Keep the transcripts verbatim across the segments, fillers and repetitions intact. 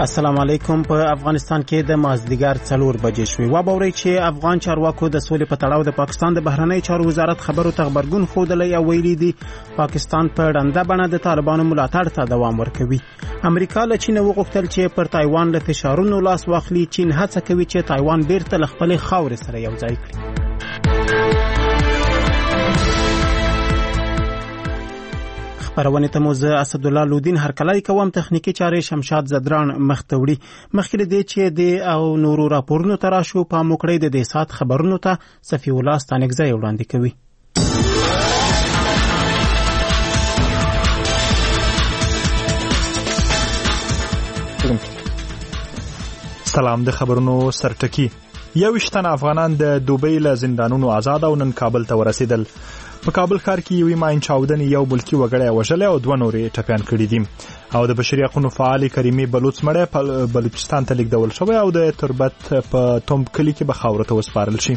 السلام علیکم. په افغانستان کې د مازدیګر څلور بجې شوې. و به اورئ چې افغان چارواکو د سولې په تړاو د پاکستان د بهرنی چارو وزارت خبرو ته غبرګون ښودلی او ویلي دي پاکستان په ړنده بڼه د طالبانو ملاتړ ته دوام ورکوي. امریکا له چین وغوښتل چې پر تایوان له فشارونو لاس واخلي. چین هڅه کوي چې تایوان بیرته له خپلې خاورې سره یو ځای کړي. خبرونه ته مو زه اسدالله لودین هرکلی کوم. تخنیکی چارې شمشاد زدران مخته وړي. مخکې دې چې د او نورو راپورونو ته راشو په موکړې د دې سات خبرونو ته صفی الله ستانکزی وړاندې کوي. سلام. د خبرونو سرټکی. یوویشت تن افغانان د دوبۍ له زندانونو آزاد او نن کابل ته ورسېدل. په کابل ښار کې یوې ماین چاودنې یو ملکي وګړی وژلی او دوه نورې ټپیان کړي دي او د بشري حقونو فعالې کریمې بلوڅ مړی بلوچستان ته لیږدول شوی او د تربت په تومب کلي کې به خاورو ته وسپارل شي.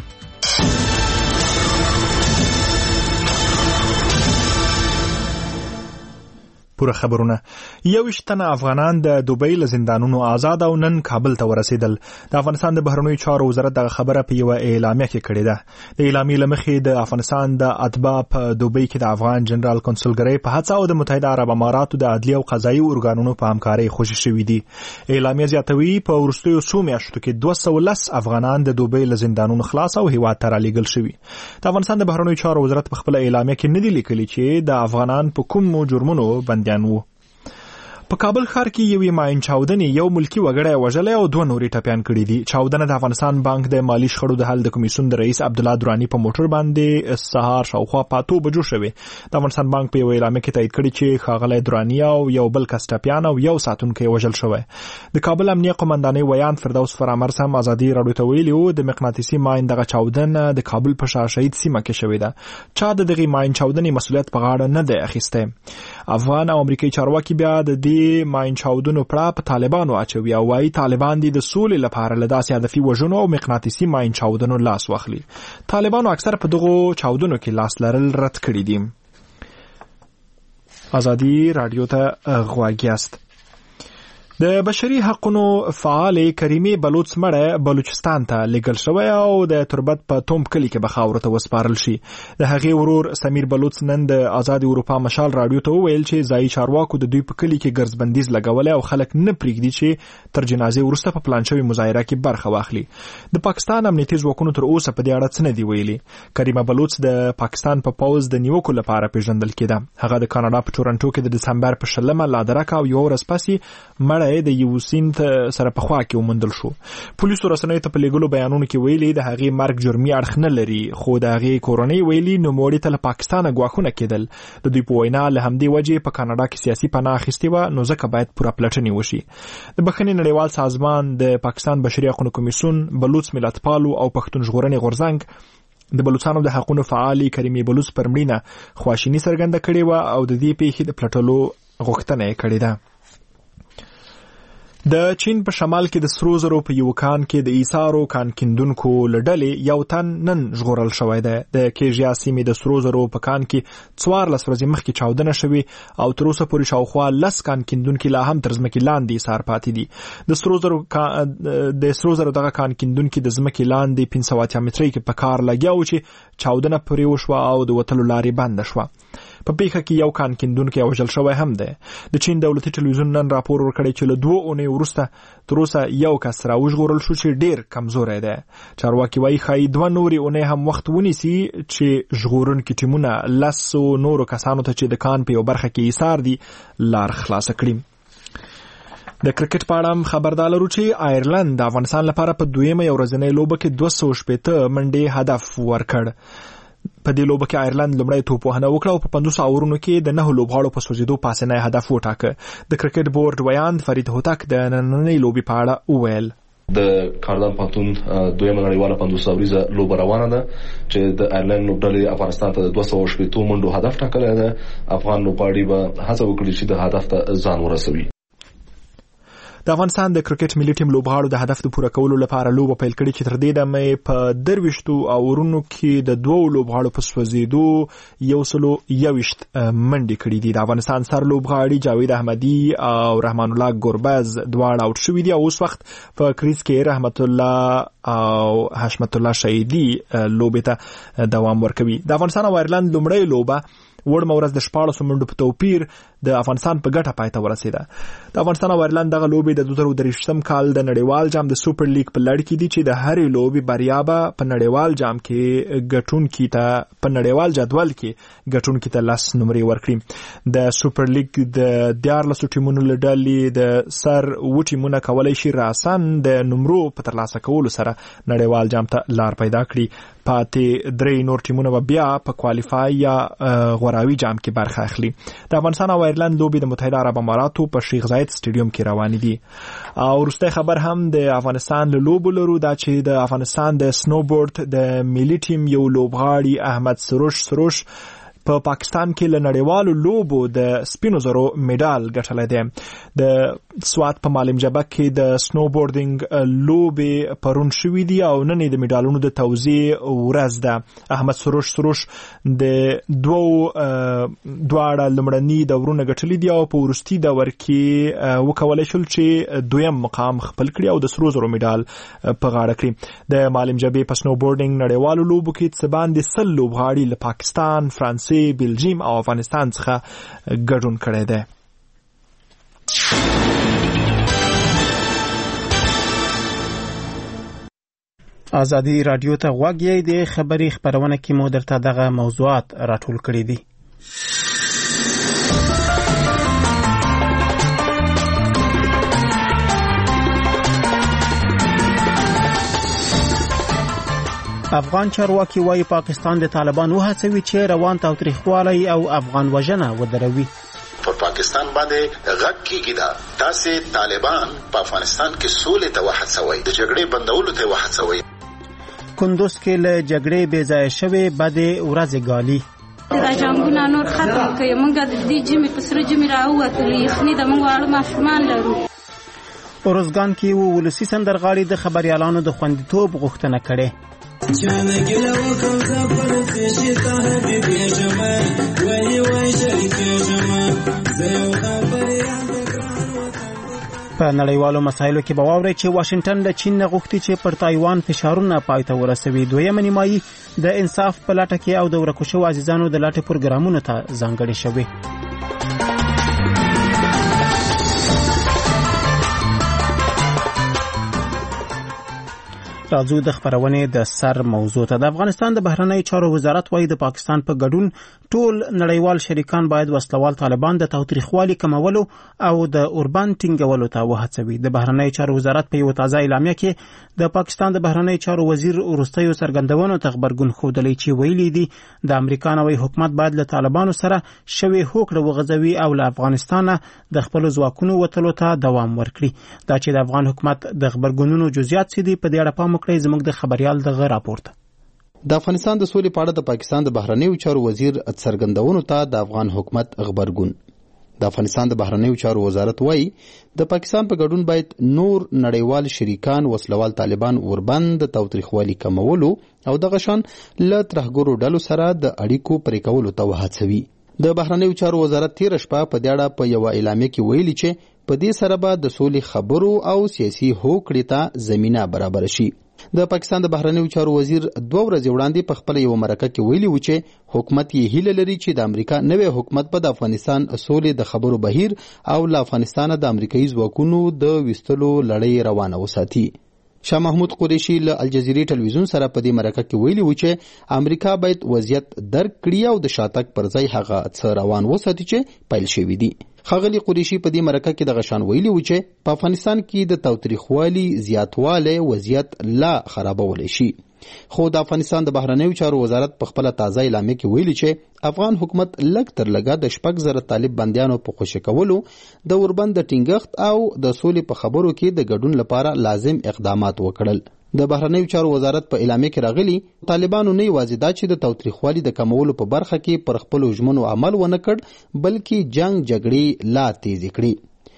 پوره خبرونه. یوویشت تنه افغانان د دوبۍ له زندانونو آزاد او نن کابل ته ورسېدل. د افغانستان د بهرنیو چارو وزارت دغه خبره په یوه اعلامیه کې کړې ده. د اعلامیې له مخې د افغانستان د اتباع په دوبۍ کې د افغان جنرال کنسولګرۍ په هڅه او د متحده عرب اماراتو د عدلي او قضایي ارګانونو په همکارۍ خوشي شوي دي. اعلامیه زیاتوي په وروستیو څو میاشتو کې دوه سوه لس افغانان د دوبۍ له زندانونو خلاص او هیواد ته رالیږل شوي. د افغانستان د بهرنیو چارو وزارت په خپله اعلامیه کې نه دي لیکلي چې د افغانان په کومو جرمونو بند وو. په کابل ښار کې یوې ماین چاودنې یو ملکي وګړی وژلی او دوه نورې ټپیان کړي دي. چاودنه د افغانستان بانک د مالي شخړو د حل د کمیسیون د رئیس عبدالله دراني په موټر باندې سهار شاوخوا په اتو بجو شوې. د افغانستان بانک په یو اعلامیه کې تایید کړي چې ښاغلی دراني او یو بل کس ټپیان او یو ساتونکی وژل شوی. د کابل امنیه قومندانۍ ویان فردوس فرامرز هم ازادي راډیو ته ویلي و د مقناطیسي ماین دغه چاودنه د کابل په شاه شهید سیمه کې شوې ده. چا د دغې ماین چاودنې مسؤلیت په غاړه نه دی اخیستی. افغان او امریکایي چارواکي بیا د دې ماین چاودنو پړه په طالبانو اچوي او وايي طالبان دي د سولې لپاره له داسې هدفي وژنو او مقناطیسي ماین چاودنو لاس واخلي. طالبانو اکثر په دغو چاودنو کې لاس لرل رد کړي دي. ازادي راډیو ته غوږ یاست. د بشري حقونو فعالې کریمې بلوڅ مړی بلوچستان ته لیږل شوی او د تربت په تومب کلي کې به خاورو ته وسپارل شي. د هغې ورور سمیر بلوڅ نن د آزاد اروپا مشال راډیو ته وویل چې ځایي چارواکو د دوی په کلي کې ګرځبندیز لګولی او خلک نه پرېږدي چې تر جنازې وروسته په پلان شوې مظاهره کې برخه واخلي. د پاکستان امنیتي ځواکونو تر اوسه په دې اړه څه نه دي ویلي. کریمه بلوڅ د پاکستان په پوځ د نیوکو لپاره پیژندل کېده. هغه د کاناډا په ټورنټو کې د دسمبر په شلمه لادرکه او یوه ورځ پس یې مړی د یو سیند سره په خوا کې وموندل شو. پولیسو رسنیو ته په لیږلو بیانونو کې ویلي د هغې مرګ جرمي اړخ نه لري، خو د هغې کورنۍ ویلي نوموړي ته له پاکستانه ګواښونه کېدل. د دوی په وینا له همدې وجې په کاناډا کې سیاسي پناه اخیستې وه، نو ځکه باید پوره پلټنې وشي. د بخښنې نړیوال سازمان د پاکستان بشري حقونو کمیسیون بلوڅ ملتپالو او پښتون ژغورنې غورځنګ د بلوڅانو د حقونو فعالې کریمې بلوڅ پر مړینه خواشیني څرګنده کړې وه او د دې پیښې د پلټلو غوښتنه یې کړې ده. د چین په شمال کې د سرو زرو په یو کان کې د ایثارو کان کیندونکو له ډلې یو تن نن ژغورل شوی دی. د کیژیا سیمې د سرو زرو په کان کې څوارلس ورځې مخکې چاودنه شوې او تر اوسه پورې شاوخوا لس کان کیندونکي لا هم تر ځمکې لاندې ایثار پاتې دي. د سرو زرو د سرو زرو دغه کان کیندونکي د ځمکې لاندې پنځه سوه اتیا مترۍ کې په کار لګیا و چې چاودنه پرې وشوه او د وتلو لارې بنده شوه. په پیښه کې یو کان کیندونکی وژل شوی هم دی. د چین دولتي ټلویزیون نن راپور ورکړی چې له دوه اونۍ وروسته تر اوسه یو کس راوژغورل شو چې ډیر کمزوری دی. چارواکي وایي ښایي دوه نورې اونۍ هم وخت ونیسي چې ژغورونکي ټیمونه لسو نورو کسانو ته چې د کان په یو برخه کې ایثار دي لار خلاصه کړي. د کرکټ په اړه هم خبردار لرو چې آیرلند د افغانستان لپاره په دویمه یو ورځنۍ لوبه کې دوه سوه شپېته منډې هدف ورکړ. په دې لوبه کې آیرلند لومړی توپوهنه وکړه او په پنځوسو اورونو کې د نهو لوبغاړو په سوځېدو پاسنی هدف وټاکه. د کرکټ بورډ ویاند فرید هوتک د نننۍ لوبې په اړه وویل. د کاردان پانتون دویمه نړیواله پنځوس اوریزه لوبه روانه ده چې د آیرلند لوبډلې افغانستان ته د دوه سوه شپېتو منډو هدف ټاکلی ده. افغان لوبغاړي به هڅه وکړي چې د هدف ته ځان ورسوي. د افغانستان د کرکټ ملي ټیم لوبغاړو د هدف د پوره کولو لپاره لوبه پیل کړې چې تر دې دمه په درويشتو اورونو کې د دوو لوبغاړو په سوځېدو یو سلو یوشت منډې کړې دي. د افغانستان سر لوبغاړي جاوید احمدي او رحمان الله ګوربز دواړه اوټ شوي دي او اوس وخت په کریز کې رحمت الله او حشمت الله شهیدي لوبې ته دوام ورکوي. د افغانستان او ایرلند لومړی لوبه وړ مورز د شپاړسو منډو په توپیر د افغانستان په ګټه پای ته ورسېده. د افغانستان او ایرلند دغه لوبې د دوه زره درویشتم کال د نړیوال جام د سوپر لیګ په لړ کې دي چې د هرې لوبې بریا به په نړیوال جام کې ګټونکي ته په نړیوال جدول کې ګټونکي ته لس نمرې ورکړي. د سوپر لیګ د دیارلسو ټیمونو له ډلې د سر اووه ټیمونه کولی شي راسن د نمرو په ترلاسه کولو سره نړیوال جام ته لار پیدا کړي. پاتې درې نور ټیمونه به بیا په کوالیفای یا غوراوي جام کې برخه اخلي. د افغانستان او ایرلند لوبې د متحده عرب اماراتو په شیخ زاید سټیډیوم کې روانې دي. او وروستی خبر هم د افغانستان له لوبو لرو دا چې د افغانستان د سنوبورډ د ملي ټیم یو لوبغاړي احمد سروش سروش په پا پاکستان کې له نړیوالو لوبو د سپینو زرو میډال ګټلی دی. د سوات په معلم جبه کې د سنوبورډینګ لوبې پرون شوي دي او نن د میډالونو د توزیع ورځ ده. احمد سروش سروش د دوو دواړه لومړني دورونه ګټلي دي او په وروستي دور کې وکولی شول چې دویم مقام خپل کړي او د سرو زرو میډال په غاړه کړي. د معلم جبې په سنوبورډینګ نړیوالو لوبو کې څه باندې سل لوبغاړي له پاکستان، فرانسې، بلجیم او افغانستان څخه ګډون کړی دی. ازادي رادیو ته غوږ یې د خبري خبرونه کې مو درته دغه موضوعات راټول کړي دي. افغان چارواکي وايي پاکستان د طالبان وهڅوي چې روان تاوتریخوالی او افغان وژنه ودروي. پر پاکستان باندې غږ کیږي دا تاسې طالبان په افغانستان کې سولې ته وهڅوي، د جګړې بندولو ته وهڅوي. کندوز کې له جګړې بې ځایه شوې بدې ورځې ګالي. دا جنګونه نور ختم کړي، موږ د دې جمعې په سره جمعې راووتلو، یخني د موږ واړه ماشومان لرو. اروزګان کې و ولسي سندرغاړي د خبريالانو د خوندیتوب غوښتنه کړې. په نړیوالو مسایلو کې به واورئ چې واشنگټن د چین نه غوښتي چې پر تایوان فشارونه پای ته ورسوي. دویمه نیمایي د انصاف په لټه کې او د ورکو شوو عزیزانو د لټې پروګرامونو ته ځانګړې شوې. راځو د خبرونې د سر موضوع ته. د افغانستان د بهرنی چارو وزارت وايي د پاکستان په ګډون ټول نړیوال شریکان باید وسلوال طالبان د تاوتریخوالي کمولو او د اوربان ټینګولو ته وهڅوي. د بهرنی چارو وزارت په یو تازه اعلامیه کې د پاکستان د بهرنی چارو وزیر وروستیو څرګندونو ته خبرګون ښودلی چې ویلي دي د امریکا نوی حکومت باید له طالبانو سره شوې هوکړه وغځوي او له افغانستانه د خپلو ځواکونو وتلو ته دوام ورکړي. دا چې د افغان حکومت د خبرګونونو جزئیات څه دي په دې اړه پام وکړئ. زموږ د خبريال دغه راپورټ. د افغانستان د سولې په اړه د پاکستان د بهرنیو چارو وزیر څرګندونو ته د افغان حکومت خبرګون. د افغانستان د بهرنیو چارو وزارت وايي د پاکستان په ګډون باید نور نړیوال شریکان وسلوال طالبان وربند د تاوتریخوالي کمولو او دغه شان له ترهګرو ډلو سره د اړیکو پرې کولو ته وهڅوي. د بهرنیو چارو وزارت تیر شپه په دې اړه په یو اعلامیه کې ویلي چې په دې سره به د سولې خبرو او سیاسي هوکړې ته زمينه برابر شي. د پاکستان د بهرنیو چارو وزیر دوه ورځې وړاندې په خپل یو مرکه کې ویلي و چې حکومت یې هیله لري چې د امریکا نوی حکومت په د افغانستان سولې د خبرو بهیر او له افغانستان د امریکایي ځواکونو د وستلو لړۍ روانه وساتي. شاه محمود قریشي له الجزیرې ټلویزیون سره په دې مرکه کې ویلي و چې امریکا باید وضعیت درک کړي او د شاتګ پر ځای هغه څه روان وساتي چې پیل شوي دي. ښاغلي قریشي په دې مرکه کې د غشان ویلي و چې په افغانستان کې د تاوتریخوالي زیاتوالی وضعیت لا خرابولی شي. خو د افغانستان د بهرنیو چارو وزارت په خپل تازه اعلامیه کې ویلي چې افغان حکومت لږ تر لږه د شپږ زره طالب بندیانو په خوشي کولو د اوربند د ټینګښت او د سولې په خبرو کې د ګډون لپاره لازم اقدامات وکړل. د بهرنیو چارو وزارت په اعلامیه کې راغلي طالبانو نه یوازې دا چې د تاوتریخوالي د کمولو په برخه کې پر خپل ژمنو عمل ونه کړ بلکې جنگ جګړې لا تیز کړې.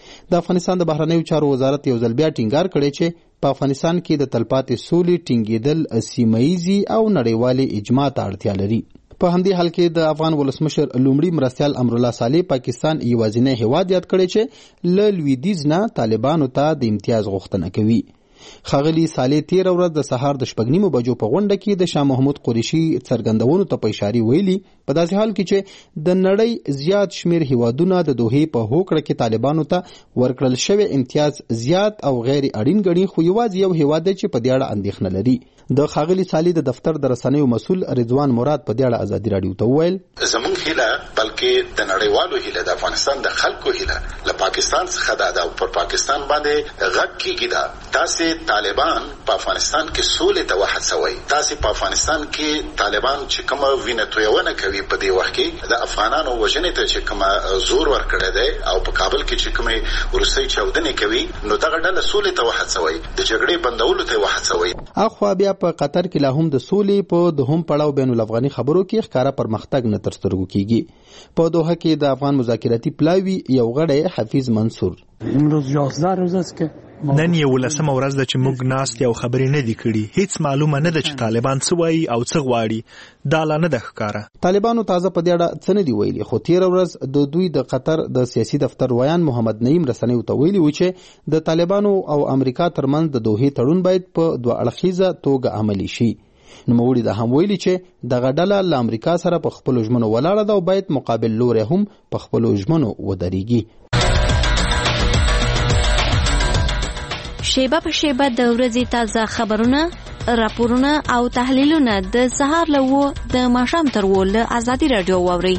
د افغانستان د بهرنیو چارو وزارت یو ځل بیا ټینګار کړی چې په افغانستان کې د تلپاتې سولې ټینګېدل سیمهییزي او نړیوالې اجماع ته اړتیا لري. په همدې حال کې د افغان ولسمشر لومړي مرستیال امرالله صالح پاکستان یوازینی هیواد یاد کړی چې له لویدیځ نه طالبانو ته د امتیاز غوښتنه کوي. ښاغلي صالح تېره ورځ د سهار د شپږ نیمو بجو په غونډه کې د شاه محمود قریشي څرګندونو ته په اشارې ویلي په داسې حال کې چې د نړۍ زیات شمیر هیوادونه د دوحې په هوکړه کې طالبانو ته ورکړل شوی امتیاز زیات او غیر اړین ګڼي، خو یوازې یو هیواد دی چې په دې اړه اندېښنه لري. د ښاغلي صالح د دفتر د رسنیو مسؤل رضوان مراد په دې اړه ازادي راډیو ته وویل زموږ هیله بلکې د نړیوالو هیله د افغانستان د خلکو هیله له پاکستان څخه دا د پر پاکستان باندې غږ کیږي دا تاسې طالبان په افغانستان کې سولې ته وهڅوئ. تاسې په افغانستان کې طالبان چې کومه وینه تویونه کوي په دې وخت کې د افغانانو وژنې ته چې کومه زور ورکړی دی او په کابل کې چې کومې وروستۍ چاودنې کوي نو دغه ډله سولې ته وهڅوئ، د جګړې بندولو ته وهڅوئ. اخوا بیا په قطر کې لا هم د سولې په دوهم پړاو بین الافغاني خبرو کې ښکاره پرمختګ نه تر سترګو کیږي. په دوحه کې د افغان مذاکراتي پلاوي یو غړی حفیظ منصور امروز یازده روز است که نن یولسمه ورځ ده چې موږ ناست یو خبرې نه دي کړي. هیڅ معلومه نه ده چې طالبان څه وایي او څه غواړي. دا لا نه ده ښکاره. طالبانو تازه په دې اړه څه نه دي ویلي، خو تېره ورځ د دوی د قطر د سیاسي دفتر ویان محمد نعیم رسنیو ته ویلي و چې د طالبانو او امریکا ترمنځ د دوحې تړون باید په دوه اړخیزه توګه عملي شي. نوموړي دا هم ویلي چې دغه ډله له امریکا سره په خپلو ژمنو ولاړه ده او باید مقابل لوری هم په خپلو ژمنو ودرېږي. شیبه په شیبه د ورځې تازه خبرونه، راپورونه او تحلیلونه د سهار له اوه د ماښام تر اوه له ازادي راډیو واورئ.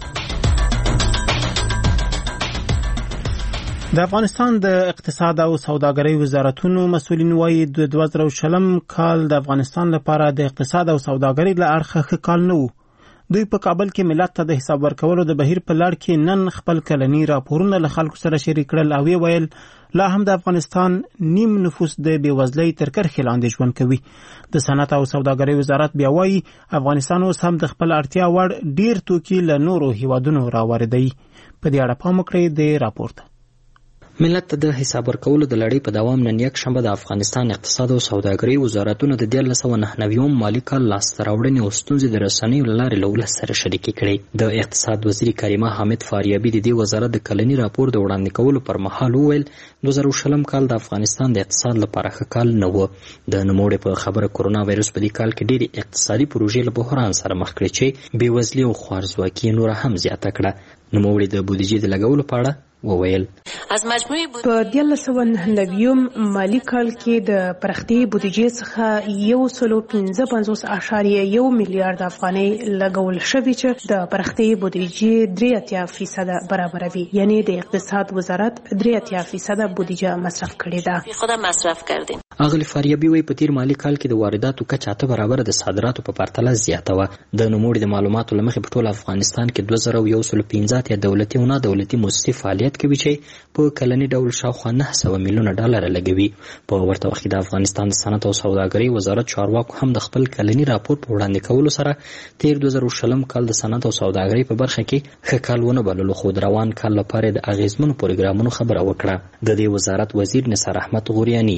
د افغانستان د اقتصاد او سوداګرۍ وزارتونو مسؤلین وایي د دوه زره شلم کال د افغانستان لپاره د اقتصاد او سوداګرۍ له اړخه ښه کال نه و. دوی په کابل کې ملت ته د حساب ورکولو د بهیر په لړ کې نن خپل کلني راپورونه له خلکو سره شریک کړل او یې ویل لا هم د افغانستان نیم نفوس د بېوزلۍ تر کرښې لاندې ژوند کوي. د صنعت او سوداګرۍ وزارت بیا وایي افغانستان اوس هم د خپل اړتیا وړ ډیر توکي له نورو هیوادونو راواردوي. په دې اړه پام وکړئ د راپور ته. ملت ته د حساب ورکولو د لړۍ په دوام نن یک شنبه د افغانستان اقتصاد او سوداګرۍ وزارتونو د دیارلس سوه نهه نوي مالي کال لاسته راوړنې او ستونزې د رسنیو له لارې له ولس سره شریکې کړې. د اقتصاد وزیر کریمه حامد فاریابي د دې وزارت د کلني راپور د وړاندې کولو پر مهال وویل دوه زره شلم کال د افغانستان د اقتصاد لپاره ښه کال نه و. د نوموړي په خبره کرونا وایرس په دې کال کې ډېرې اقتصادي پروژې له بحران سره مخ کړې چې بېوزلي او خوارځواکي نوره هم زیاته کړه. نوموړي د بودیجې د لګولو په اړه وویل په دیارلس سوه نهه نوي مالي کال کې د پرختي بودیجې څخه یو سلو پنځه پنځوس اعشاریه یو میلیارډ افغانۍ لګول شوي چې د پرختي بودیجې درې اتیا فیصده برابروي، یعنی د اقتصاد وزارت درې اتیا فیصده بودیجه مصرف کړې ده. خود مصرف کردیم. اغلی فاریابي وایي په تیر مالي کال کې د وارداتو کچه اته برابره د صادراتو په پرتله زیاته وه. د نوموړي د معلوماتو له مخې په ټول افغانستان کې دوه زره یو سلو پنځه اتیا دولتي او نه دولتي موسسې فعالیت کوي چې په کلني ډول شاوخوا نه سوه میلیونه ډالر لګوي. په ورته وخت کې د افغانستان د صنعت او سوداګرۍ وزارت چارواکو هم د خپل کلني راپور په وړاندې کولو سره تیر دوه زره شلم کال د صنعت او سوداګرۍ په برخه کې ښه کال ونه بللو، خو د روان کال لپاره د اغیزمنو پروګرامونو خبره وکړه. د دې وزارت وزیر نثار احمد غوریانی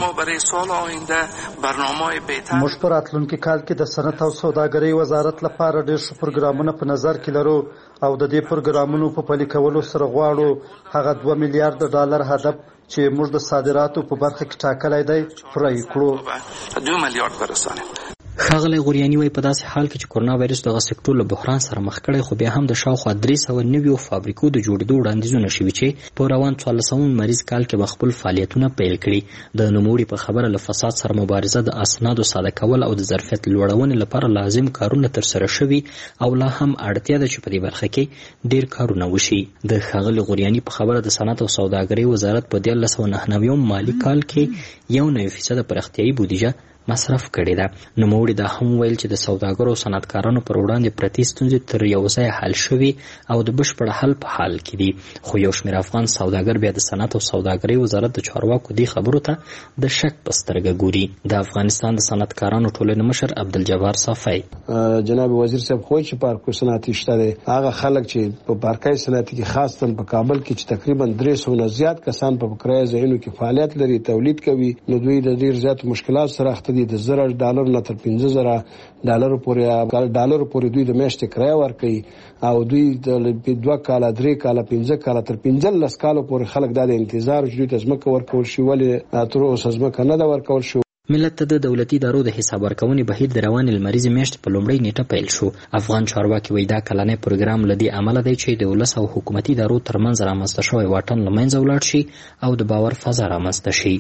موږ په راتلونکي کال کې د صنعت او سوداګرۍ وزارت لپاره ډېر ښه پروګرامونه په نظر کې لرو او د دې پروګرامونو په پلي کولو سره غواړو هغه دوه میلیارډ ډالر هدف چې موږ د صادراتو په برخه کې ټاکلی دی پوره یې کړو. دوه میلیارډ ورسوي. ښاغلی غوریاني وایي په داسې حال کې چې کرونا وایرس دغه سکتور له بحران سره مخ کړی، خو بیا هم د شاوخوا درې سوه نویو فابریکو د جوړېدو وړاندیزونه شوي چې په روان څوارلسم لمریز کال کې به خپل فعالیتونه پیل کړي. د نوموړي په خبره له فساد سره مبارزه، د اسنادو ساده کول او د ظرفیت لوړونې لپاره لازم کارونه ترسره شوي او لا هم اړتیا ده چې په دې برخه کې ډېر کارونه وشي. د ښاغلي غوریاني په خبره د صنعت او سوداګرۍ وزارت په دیارلس سوه نهه نوي مالي کال کې یو نوي فیصده پراختیایي بودیجه مصرف کړې ده. نوموړي دا هم ویل چې د سوداګرو او صنعتکارانو پر وړاندې پرتې ستونزې تر یو ځای حل شوي او د بشپړ حل په حال کې دي. خو یو شمېر افغان سوداګر بیا د صنعت او سوداګرۍ وزارت د چارواکو دې خبرو ته د شک په سترګه ګوري. د افغانستان د صنعتکارانو ټولنې مشر عبدالجبار صافی: جناب وزیر صاحب خو چې پارکو صنعتي شته دی، هغه خلک چې په پارکای صنعتي کې خاص تل په کابل کې چې تقریبا درې سوه نه زیات کسان په کرایه ځایونو کې فعالیت لري، تولید کوي، نو دوی د ډیر زیات مشکلات سره اخته دي. د زره ډالر نه تر پنځه زره ډالر پورې ډالر پورې دوی د میاشتې کرایه ورکوي او دوی د دوه کاله درې کاله پنځه کاله تر پنځلس کالو پورې خلک دا د انتظار چې دوی ته ځمکه ورکول شي، ولې تر اوسه ځمکه نه ده ورکول شي. ملت ته د دولتي ادارو د حساب ورکونې بهیر د روانې لمریزې میاشتې په لومړۍ نیټه پیل شو. افغان چارواکي وایي دا کلنی پروګرام له دې امله دی چې د ولس او حکومتي ادارو ترمنځ رامنځته شوی واټن له منځه ولاړ شي او د باور فضا رامنځته شي.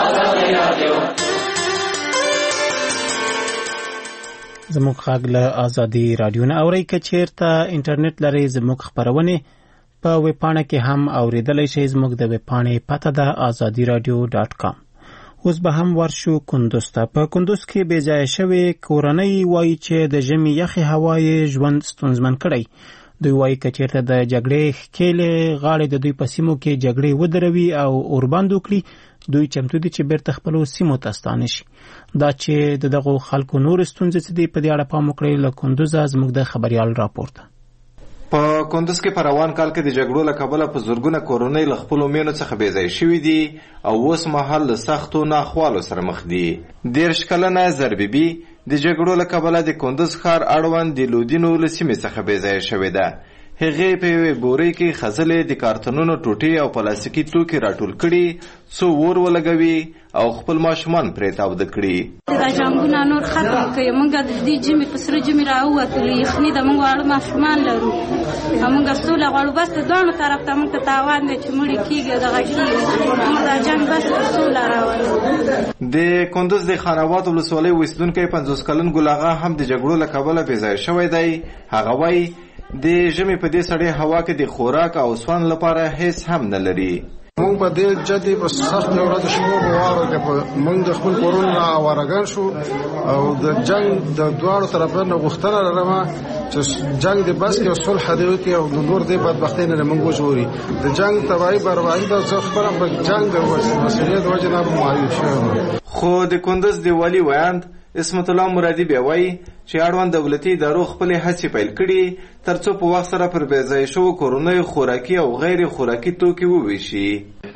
زموږ غږ له ازادي راډیو نه اورئ. که چیرته انټرنیټ لرئ زموږ خپرونې په ویبپاڼه کې هم اورېدلی شئ. زموږ د ویبپاڼې پته ده ازادي راډیو ډاټ کام. اوس به هم ورشو کندوز ته. په کندوز کې بې ځایه شوې کورنۍ وایي چې د ژمي یخې هوا یې ژوند ستونزمن کړی. دوی وایي که چیرته د جګړې ښکېلې غاړې د دوی په سیمو کې جګړې ودروي او اوربند وکړي، دوی چمتو دي چې بیرته خپلو سیمو ته ستانه شي. دا چې د دغو خلکو نور ستونزې څه دي، په دې اړه پام وکړئ. له کندوزه زموږ د خبریال راپور ته. په کندوز کې په روان کال کې د جګړو له کبله په زرګونه کورنۍ له خپلو مېنو څخه بې ځایه شوي دي او اوس مهال له سختو ناخوالو سره مخ دي. دېرش کلنه زربیبي د جګړو له کبله د کندوز ښار اړوند د لودینو له سیمې څخه بې ځایه شوې ده. هغې په یوې بورۍ کې خځلې د کارتونونو ټوټې او پلاستیکي توکي راټول کړي، څو اور ولګوي او خپل ماشومان پرې تاوده کړي. دا جنګونه نور ختم کړي. موږ د دې جمعې په سره جمعې راووتلو، یخني ده، موږ واړه ماشومان لرو، موږ سوله غواړو. بس د دواړو طرف ته موږ ته تاوان دی چې مړي کېږي او دغه کېږي. موږ دا جنګ بس سوله راولو. د کندوز د خان آباد ولسوالۍ اوسېدونکی پنځوس کلن ګل اغا هم د جګړو له کبله بې ځایه شوی دی. هغه وایي د ژمي په دې سړې هوا کې د خوراک او سون لپاره هیڅ هم نه لري. مونږ په دې جدي په سخت ورځ شپو په واره کې مونږ د خپل کورونه وارګان شو او د جنگ د دواړو طرفونو غوښتنه لرمه چې جنگ د بس کې صلح دی او د نور د بدبختۍ نه مونږ جوړي. د جنگ تبعی برابرۍ د څخه په جنگ د مسؤلیت وجه نه معیوب شوم. خو د کندوز دی والی ویاند اسمت الله مرادي بیا وایي چې اړوند دولتي ادارو خپلې هڅې پیل کړي ترڅو په وخت سره پر بې ځایه شوو کورنیو خوراکي او غیر خوراکي توکي وویشي.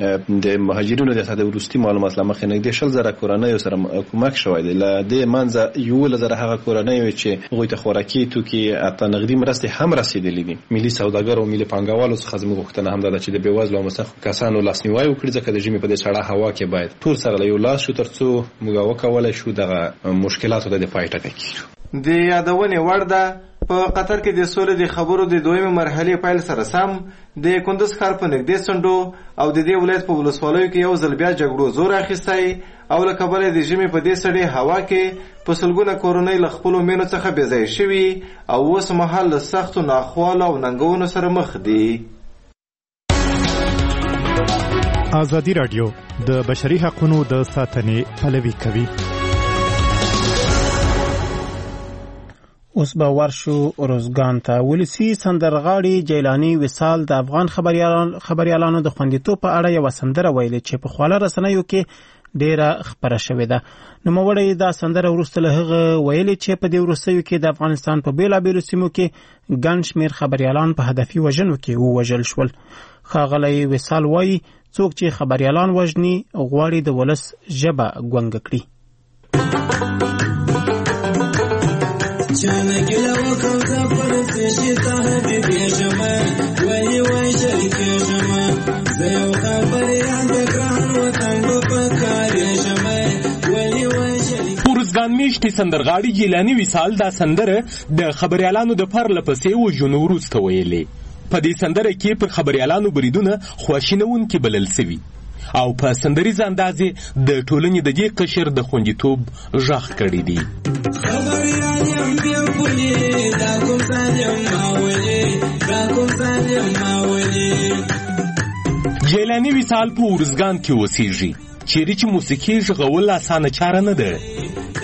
د مهاجرینو د ساده وروستي معلومات له مخې نږدې شل زره کورنیو سره کومک شوی دی. له دې منځه یولس زره هغه کورنۍ چې هغوی ته خوراکي توکي حتی نغدي مرستې هم رسېدلې دي. ملي سوداګر او ملي پانګوالو څخه زموږ غوښتنه هم ده چې د بېوزلو او مستحقو کسانو لاسنیوی وکړي، ځکه د ژمي په دې سړه هوا کې باید ټول سره له یو لاس شو ترڅو موږ وکولی شو دغه مشکلاتو ته د پای ټکی کړو. د یادونې وړ ده په قطر کې د سولې د خبرو د دویمې مرحلې پیل سره سم د کندوز ښار په نږدې څنډو او د دې ولایت په ولسوالیو کې یو ځل بیا جګړو زور اخیستی او له کبله د ژمي په دې سړې هوا کې په سلګونه کورنۍ له خپلو مېنو څخه بې ځایه شوي او اوس مهال له سختو ناخوالو او ننګونو سره مخ دي. ازادي راډیو د بشري حقوقو د ساتنې پلوي کوي. اوس به ورشو روزګان ته. ولسی سندرغاړي جیلانی وصال د افغان خبريالانو د خوندیتوب په اړه یو سندره ویلې چې په خواله رسنیو کې ډیره خبره شوې ده. نوموړی دا سندره وروسته له هغه ویلې چې په دې وروستیو کې د افغانستان په بیلابیلو سیمو کې ګڼ شمېر خبريالان په هدفي وژنو کې ووژل شول. ښاغلی وصال وایي څوک چې خبريالان وژني غواړي د ولس ژبه ګونګه کړي. جانا گلا وکم زپر سشی صاحبی بیشما ولی وی شرکی شما زیو خبری اندگران وطن بپکاری شما ولی وی شرکی. پورزگان میشتی سندرغاړي جیلانی وصال دا سندره د خبريالانو د پرله پسې وژنو وروسته ویلې. په دې سندره کې پر خبريالانو بریدونه خواشینونکي بلل سوي او په سندریزه اندازې د ټولنې د دې قشر د خوندیتوب غږ کړی دی. جیلانی وصال په ارزګان کې اوسېږي، چیرې چې موسیقي غږول اسانه چاره نه ده.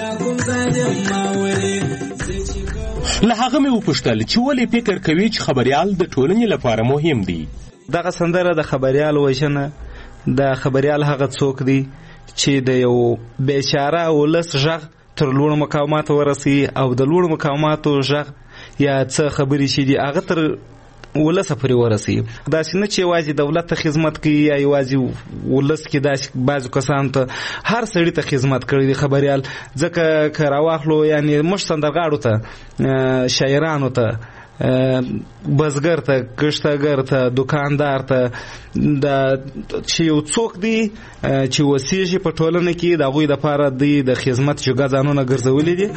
له هغه مې وپوښتل چې ولې فکر کوي چې خبریال د ټولنې لپاره مهم دی. دغه سندره د خبریال وژنه، د خبریال هغه څوک دی چې د یو بیچاره ولس غږ تر لوړ مقاماتو ورسي او د لوړ مقاماتو غږ یا څه خبرې چې دي هغه تر ولس پورې ورسي. داسې نه چې یوازې دولت ته خدمت کوي یا یوازې ولس کې داسې بعضو کسانو ته هر سړي ته خدمت کړی دی خبریال. ځکه که راواخلو یعنې موږ سندرغاړو ته، شاعرانو ته، بزګر ته، کښتګر ته، دکاندار ته، د چې یو څوک دی چې وسیږي په ټولنه کې د هغوی دپاره دی د خدمت جګه ځانونه ګرځولي دي.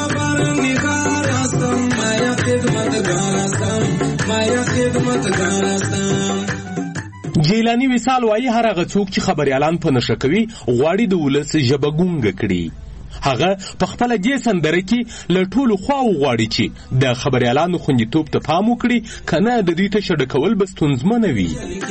جیلانی وصال وایي هر هغه څوک چې خبریالان په نشه کوي غواړي د ولس ژبه ګونګه کړي. هغه په خپله دې سندره کې له ټولو خواو غواړي چې د خبریالانو خوندیتوب ته پام وکړي، که نه د دوی ته شډه کول به ستونزمنه وي.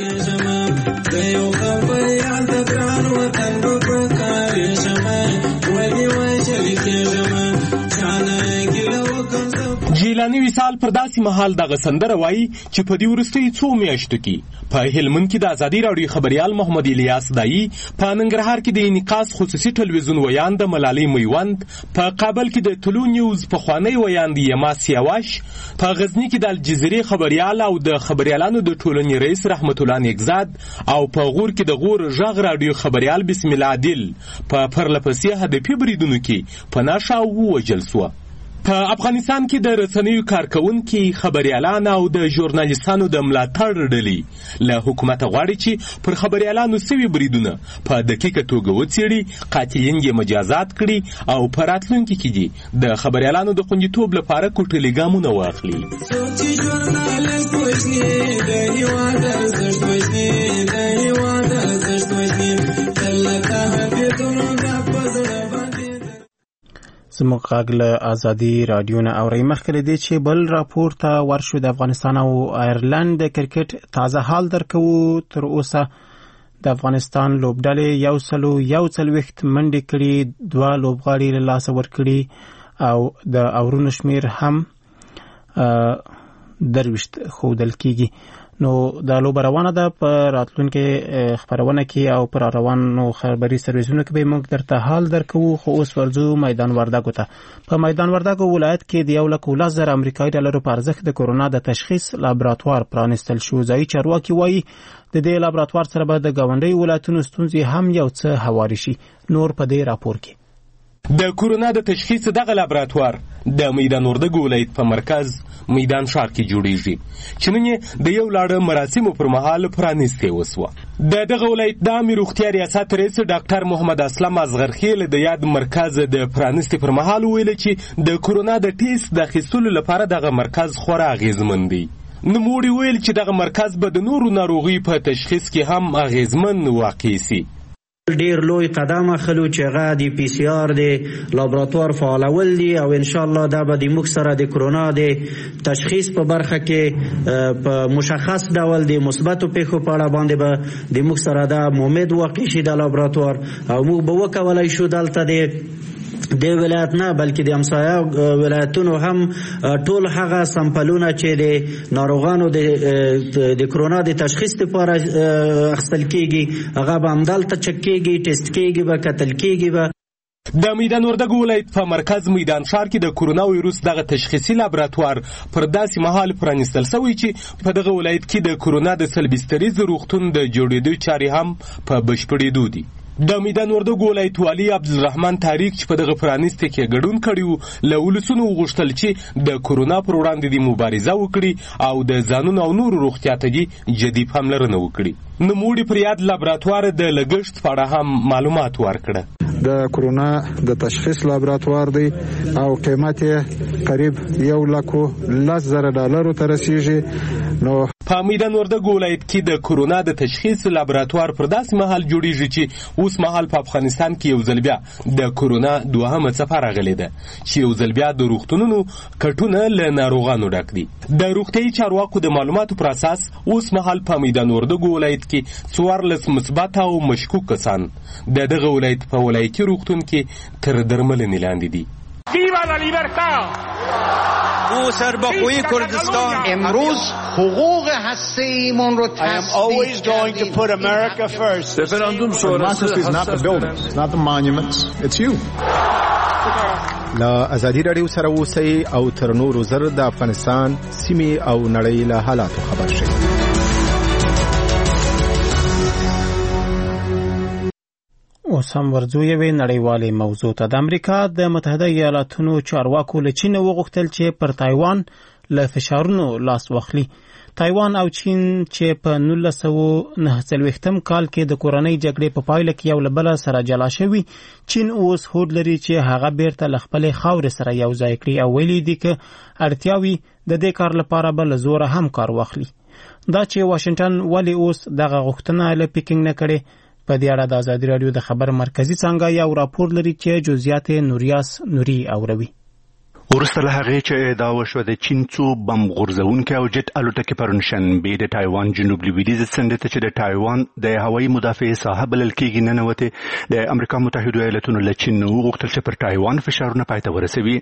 جیلانی وصال پر داسې مهال دغه سندره وایي چې په دې وروستیو څو میاشتو کې په هلمند کې د ازادي راډیو خبریال محمد الیاس دایي، په ننګرهار کې د انعکاس خصوصي ټلویزیون ویاند ملالۍ میوند، په کابل کې د طلوع نیوز پخوانی ویاند یما سیاوش، په غزني کې د الجزیرې خبریال او د خبریالانو د ټولنې رئیس رحمت الله نیکزاد، او په غور کې د غور غږ راډیو خبریال بسم الله عادل په پرلپسې هدفي بریدونو کې په نښه ووژل سوه. په افغانستان کې د رسنیو کارکونکي، خبریالان او د ژورنالیستانو د ملاتړ ډلې له حکومته غواړي چې پر خبریالانو سوي بریدونه په دقیقه توګه وڅېړي، قاتلین یې مجازات کړي او په راتلونکي کې دي د خبریالانو د خوندیتوب لپاره کوټلي ګامونه واخلي. زموږ غږ له ازادي راډیو نه اورئ. مخکې له دې چې بل راپور ته ورشو، د افغانستان او آیرلند د کرکټ تازه حال درکوو. تر اوسه د افغانستان لوبډلې یو سلو یو څلوېښت منډې کړي، دوه لوبغاړي له لاسه ورکړي او د اورونو شمېر هم درویشت ښودل کېږي. نو دا لوبه روانه ده، په راتلونکي خبرونه کې او پر روانو خبري سرویسونو کې به موږ درته حال درکوو. خو اوس ورځو میدان وردګو ته. په میدان وردګو ولایت کې د یو لک ولس زره امریکایي ډالرو په ارزښت د کورونا د تشخیص لابراتوار پرانیستل شو. ځایي چارواکي وایي د دې لابراتوار سره به د ګاونډي ولایتونو ستونزې هم یو څه هواري شي. نور په دې راپور کې. د کورونا د تشخیص دغه لابراتوار د میدان وردګو ولایت په مرکز میدان ښار کې جوړیږي، چې نن یې د یو لاړه مراسمو پر مهال پرانیستې وسوه. د دغه ولایت د عامې روغتیا ریاست رئیس ډاکټر محمد اسلم اصغرخیل د یاد مرکز د پرانیستې پر مهال ویل چې د کورونا د ټیسټ د اخیستلو لپاره دغه مرکز خورا اغیزمن دی. نوموړي ویل چې دغه مرکز به د نورو ناروغیو په تشخیص کې هم اغیزمن واقع سي. ډیر لوی قدم اخلو چې هغه د پی سی آر د لابراتوار فعالول دي او ان شاء الله دا به د موږ سره د کرونا د تشخیص په برخه کې په مشخص ډول د مثبتو پیښو په اړه باندې به د موږ سره دا مومد واقع شي د لابراتوار او موږ به وکولای شو دلته د د ولایت نه بلکې د همسایه ولایتونو هم ټول هغه سمپلونه چې د ناروغانو د د کرونا د تشخیص لپاره اخیستل کېږي هغه به همدلته چک کېږي، ټیسټ کېږي، به کتل کېږي. به د میدان وردګو ولایت په مرکز میدان ښار کې د کورونا ویروس دغه تشخیصي لابراتوار پر داسې مهال پرانیستل شوی چې په دغه ولایت کې د کورونا د سلبستریز روغتون د جوړېدو چارې هم په بشپړېدو دي. د میدان وردګو ولایت والي عبدالرحمن تاریک چې په دغه پرانیستې کې ګډون کړي وو له ولسونو وغوښتل چې د کورونا پر وړاندې د مبارزه وکړي او د ځانونو او نورو روغتیا ته جدي پاملرنه وکړي. نوموړي پر یاد لابراتوار د لګښت په اړه هم معلومات ورکړه. د کورونا د تشخیص لابراتوار دی او قیمت یې قریب یو لکو لس زره ډالرو ته رسیږي. نو په میدان وردګو ولایت کې د کورونا د تشخیص لابراتوار پر داسې مهال جوړیږي چې اوس مهال په افغانستان کې یو ځل بیا د کورونا دوهمه څپه راغلې ده چې یو ځل بیا د روغتونونو کټونه له ناروغانو ډک دي. د روغتیايي چارواکو د معلوماتو پر اساس اوس مهال په میدان وردګو ولایت کې څوارلس مثبت او مشکوک کسان د دغه ولایت په ولایتي روغتون کې تر درملنې لاندې دي. Viva la libertad! او سربخوی کردستان امروز حقوق هسته ایمون رو I am always going to put America first. Referendum sonrası is not the buildings, it's not the monuments, it's you. لا ازادي رادیو سره اوسئ او تر نورو زر د افغانستان سیمې او نړۍ له حالاتو خبر شئ. اوس هم ورځو یوې نړیوالې موضوع ته. د امریکا د متحده ایالاتونو چارواکو له چین وغوښتل چې پر تایوان له فشارونو لاس واخلي. تایوان او چین چې په نولس سوه نهه څلوېښتم کال کې د کورنۍ جګړې په پایله کې یو له بله سره جلا شوي، چین اوس هوډ لري چې هغه بیرته له خپلې خاورې سره یو ځای کړي او ویلي دي که اړتیا وي د دې کار لپاره به له زوره هم کار واخلي. دا چې واشنګټن ولې اوس دغه غوښتنه له پیکینګ نه کړې، په دې اړه د ازادي راډیو د خبر مرکزی څنګه یو راپور لري چې جزئیات نوریاس نوري اوروي. وروسته له هغې چې ادعا وشوه د چین څو بم غورځونکي او جټ الوتکې پرون شنبې د تایوان جنوب لویدیځ څنډې ته چې د تایوان د هوایي مدافعې ساحه بلل کېږي ننوتې، د امریکا متحده ایالتونو له چین نه وغوښتل چې پر تایوان فشارونه پای ته ورسوي.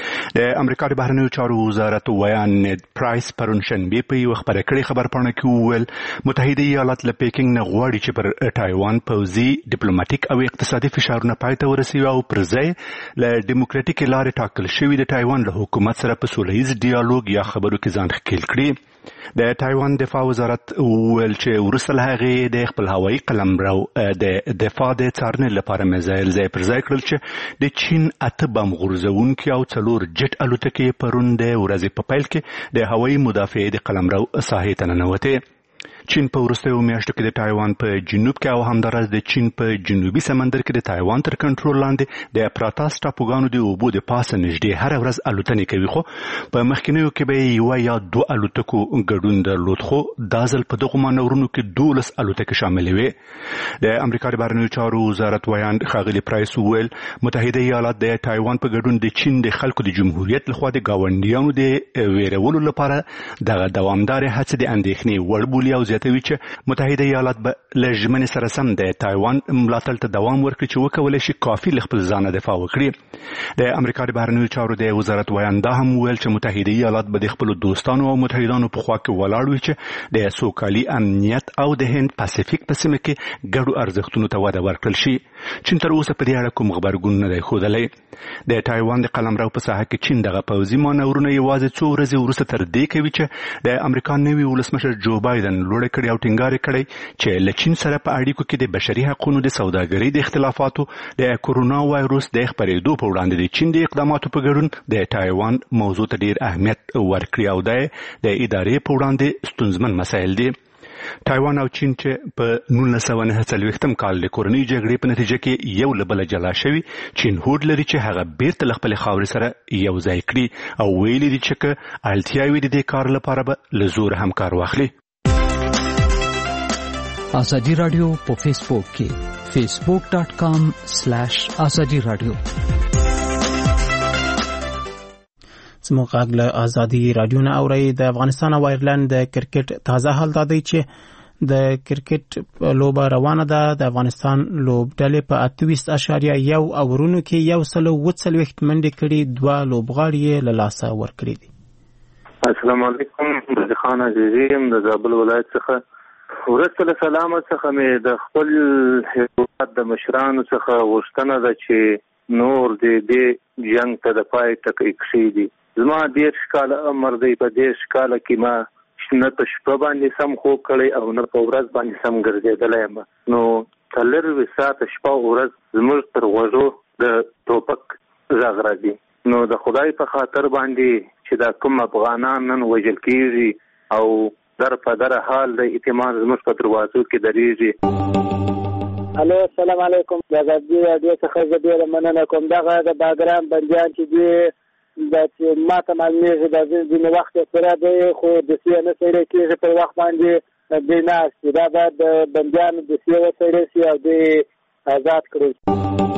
د امریکا د بهرنیو چارو وزارت ویان نیډ پرایس پرون شنبې په یوه خپره کړې خبرپاڼه کې وویل متحده ایالات له پیکینګ نه غواړي چې پر تایوان پوځي، ډیپلوماټیک او اقتصادي فشارونه پای ته ورسوي او پر ځای له ډیموکراټیکې لارې ټاکل شوي د تایوان له حکومت سره په سوله ییز ډیالوګ یا خبرو کې ځان ښکیل کړي. د تایوان دفاع وزارت وویل چې وروسته له هغې د خپل هوایي قلمرو د دفاع د څارنې لپاره میزایل ځای پر ځای کړل چې د چین اته بم غورځونکي او څلور جټ الوتکې پرون د ورځې په پیل کې د هوایي مدافعې د قلمرو ساحې ته ننوتې. چین په وروستیو میاشتو کې د تایوان په جنوب کې او همداراز د چین په جنوبي سمندر کې د تایوان تر کنټرول لاندې د پراتاس ټاپوګانو د اوبو د پاسه نږدې هره ورځ الوتنې کوي، خو په مخکینیو کې به یوه یا دوه الوتکو ګډون درلود، خو دا ځل په دغو مانورونو کې دولس الوتکې شاملې وې. د امریکا د بهرنیو چارو وزارت ویان ښاغلي پرایس وویل متحده ایالات د تایوان په ګډون د چین د خلکو د جمهوریت لخوا د ګاونډیانو د ویرولو لپاره دغه دوامدارې هڅې د اندېښنې وړ بولي او زیاتوي چې متحده ایالات به له ژمنې سره سم د تایوان ملاتړ ته دوام ورکړي چې وکولی شي کافي له خپل ځانه دفاع وکړي. د امریکا د بهرنیو چارو د وزارت ویان دا هم وویل چې متحده ایالات به د خپلو دوستانو او متحدانو په خوا کې ولاړ وي چې د سوکالي، امنیت او د هند پاسفیک په سیمه کې ګډو ارزښتونو ته وده ورکړل شي. چین تر اوسه په دې اړه کوم غبرګون نه دی ښودلی. د تایوان د قلمرو په ساحه کې چین دغه پوځي مانورونه یوازې څو ورځې وروسته تر دې کوي چې د امریکا نوي ولسمشر جو بایدن لوړه کړې او ټینګار کړی چې له چین سره په اړیکو کې د بشري حقوقو د سوداګرۍ د اختلافاتو، د کورونا وایروس د خپرېدو په وړاندې د چین د اقداماتو په ګډون د تایوان موضوع ته ډیر اهمیت ورکړي او د ادارې په وړاندې ستونزمن مسایل دي. تایوان او چین چې په نولس سوه نهه څلوېښتم کال د کورنۍ جګړې په نتیجه کې یو له بله جلا شوي، چین هوډ لري چې هغه بیرته له خپلې خاورې سره یو ځای کړي او ویلي دي چې که اړتیا وي د دې کار لپاره به له زوره هم کار واخلي. ازادي راډیو په فیسبوک کې فیسبوک ډاټ کام سلیش ازادي راډیو. زموږ غږ له ازادي راډیو نه اورئ. د افغانستان او آیرلند د کرکټ تازه حال دا دی چې د کرکټ لوبه روانه ده. د افغانستان لوبډلې په اته ویشت اعشاریه یو اورونو کې یو سل او اووه څلوېښت منډې کړي، دوه لوبغاړي یې له لاسه ورکړي دي. السلام علیکم، رضی خان عزیزی یم د زابل ولایت څخه. ورسته له سلامه څخه مې د خپل هیواد د مشرانو څخه غوښتنه ده چې نور د دې جنګ ته د پای ټکی کښېږدي. زما دېرش کاله عمر دی، په دېرش کاله کې ما نه په شپه باندې سم خوب کړی او نه په ورځ باندې سم ګرځېدلی یم. نو څلرویشت ساعته شپه او ورځ زموږ تر غوږو د ټوپک غږ راځي. نو د خدای په خاطر باندې چې دا کوم افغانان نن وژل کېږي او در په در حال د اعتماد زموږ په دروازو کې درېږي. الو السلام علیکم، د ازادي راډیو څخه زه ډېره مننه کوم. دغه د باګرام بندیان چې دي دا چې ما ته معلومېږي دا ځینې وخت یې پوره دی، خو دوسیه نه څېړی کېږي پر وخت باندې دوی ناست دي. دا باید د بندیانو دوسیه وڅېړی شي او دوی آزاد کړل شي.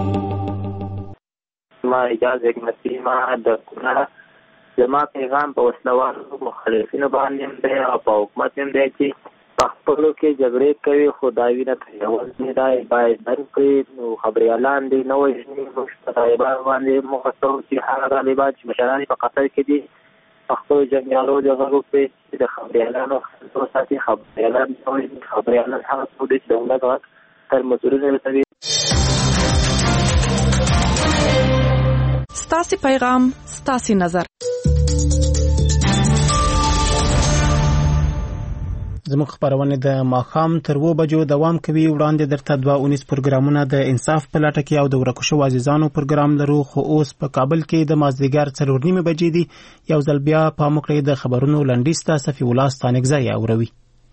ما اجازه حکمتي ما د کونړ زما پیغام په وسلوالو مخالفینو باندې هم دی او په حکومت هم دی چې په خپلو کې جګړې کوي، خو دا وینه تویول نه دی، باید بند کړي. نو خبریالان دې نه وژني، موږ په طالبان باندې موږ کوو چې هغه طالبان چې مشران یې په قطر کې دي په خپلو جنګیالو د غږ وکړي چې د خبریالانو خدمت وساتي. خبریالان نه وژني، خبریالان هغه څوک دي چې د دولت غږ تر مسؤلینو رسوي. ستاسې پیغام ستاسې نظر. زموږ خبرونه د ماښام تر اوه بجو دوام کوي. وړاندې درته دوه اونیز پروګرامونه د انصاف په لټه کې او د ورکو شوو عزیزانو پروګرام لرو، خو اوس په کابل کې د مازدیګر څلور نیمې بجې دي. یو ځل بیا پام وکړئ د خبرونو لنډیز ته صفي الله ستانکزی اوروي.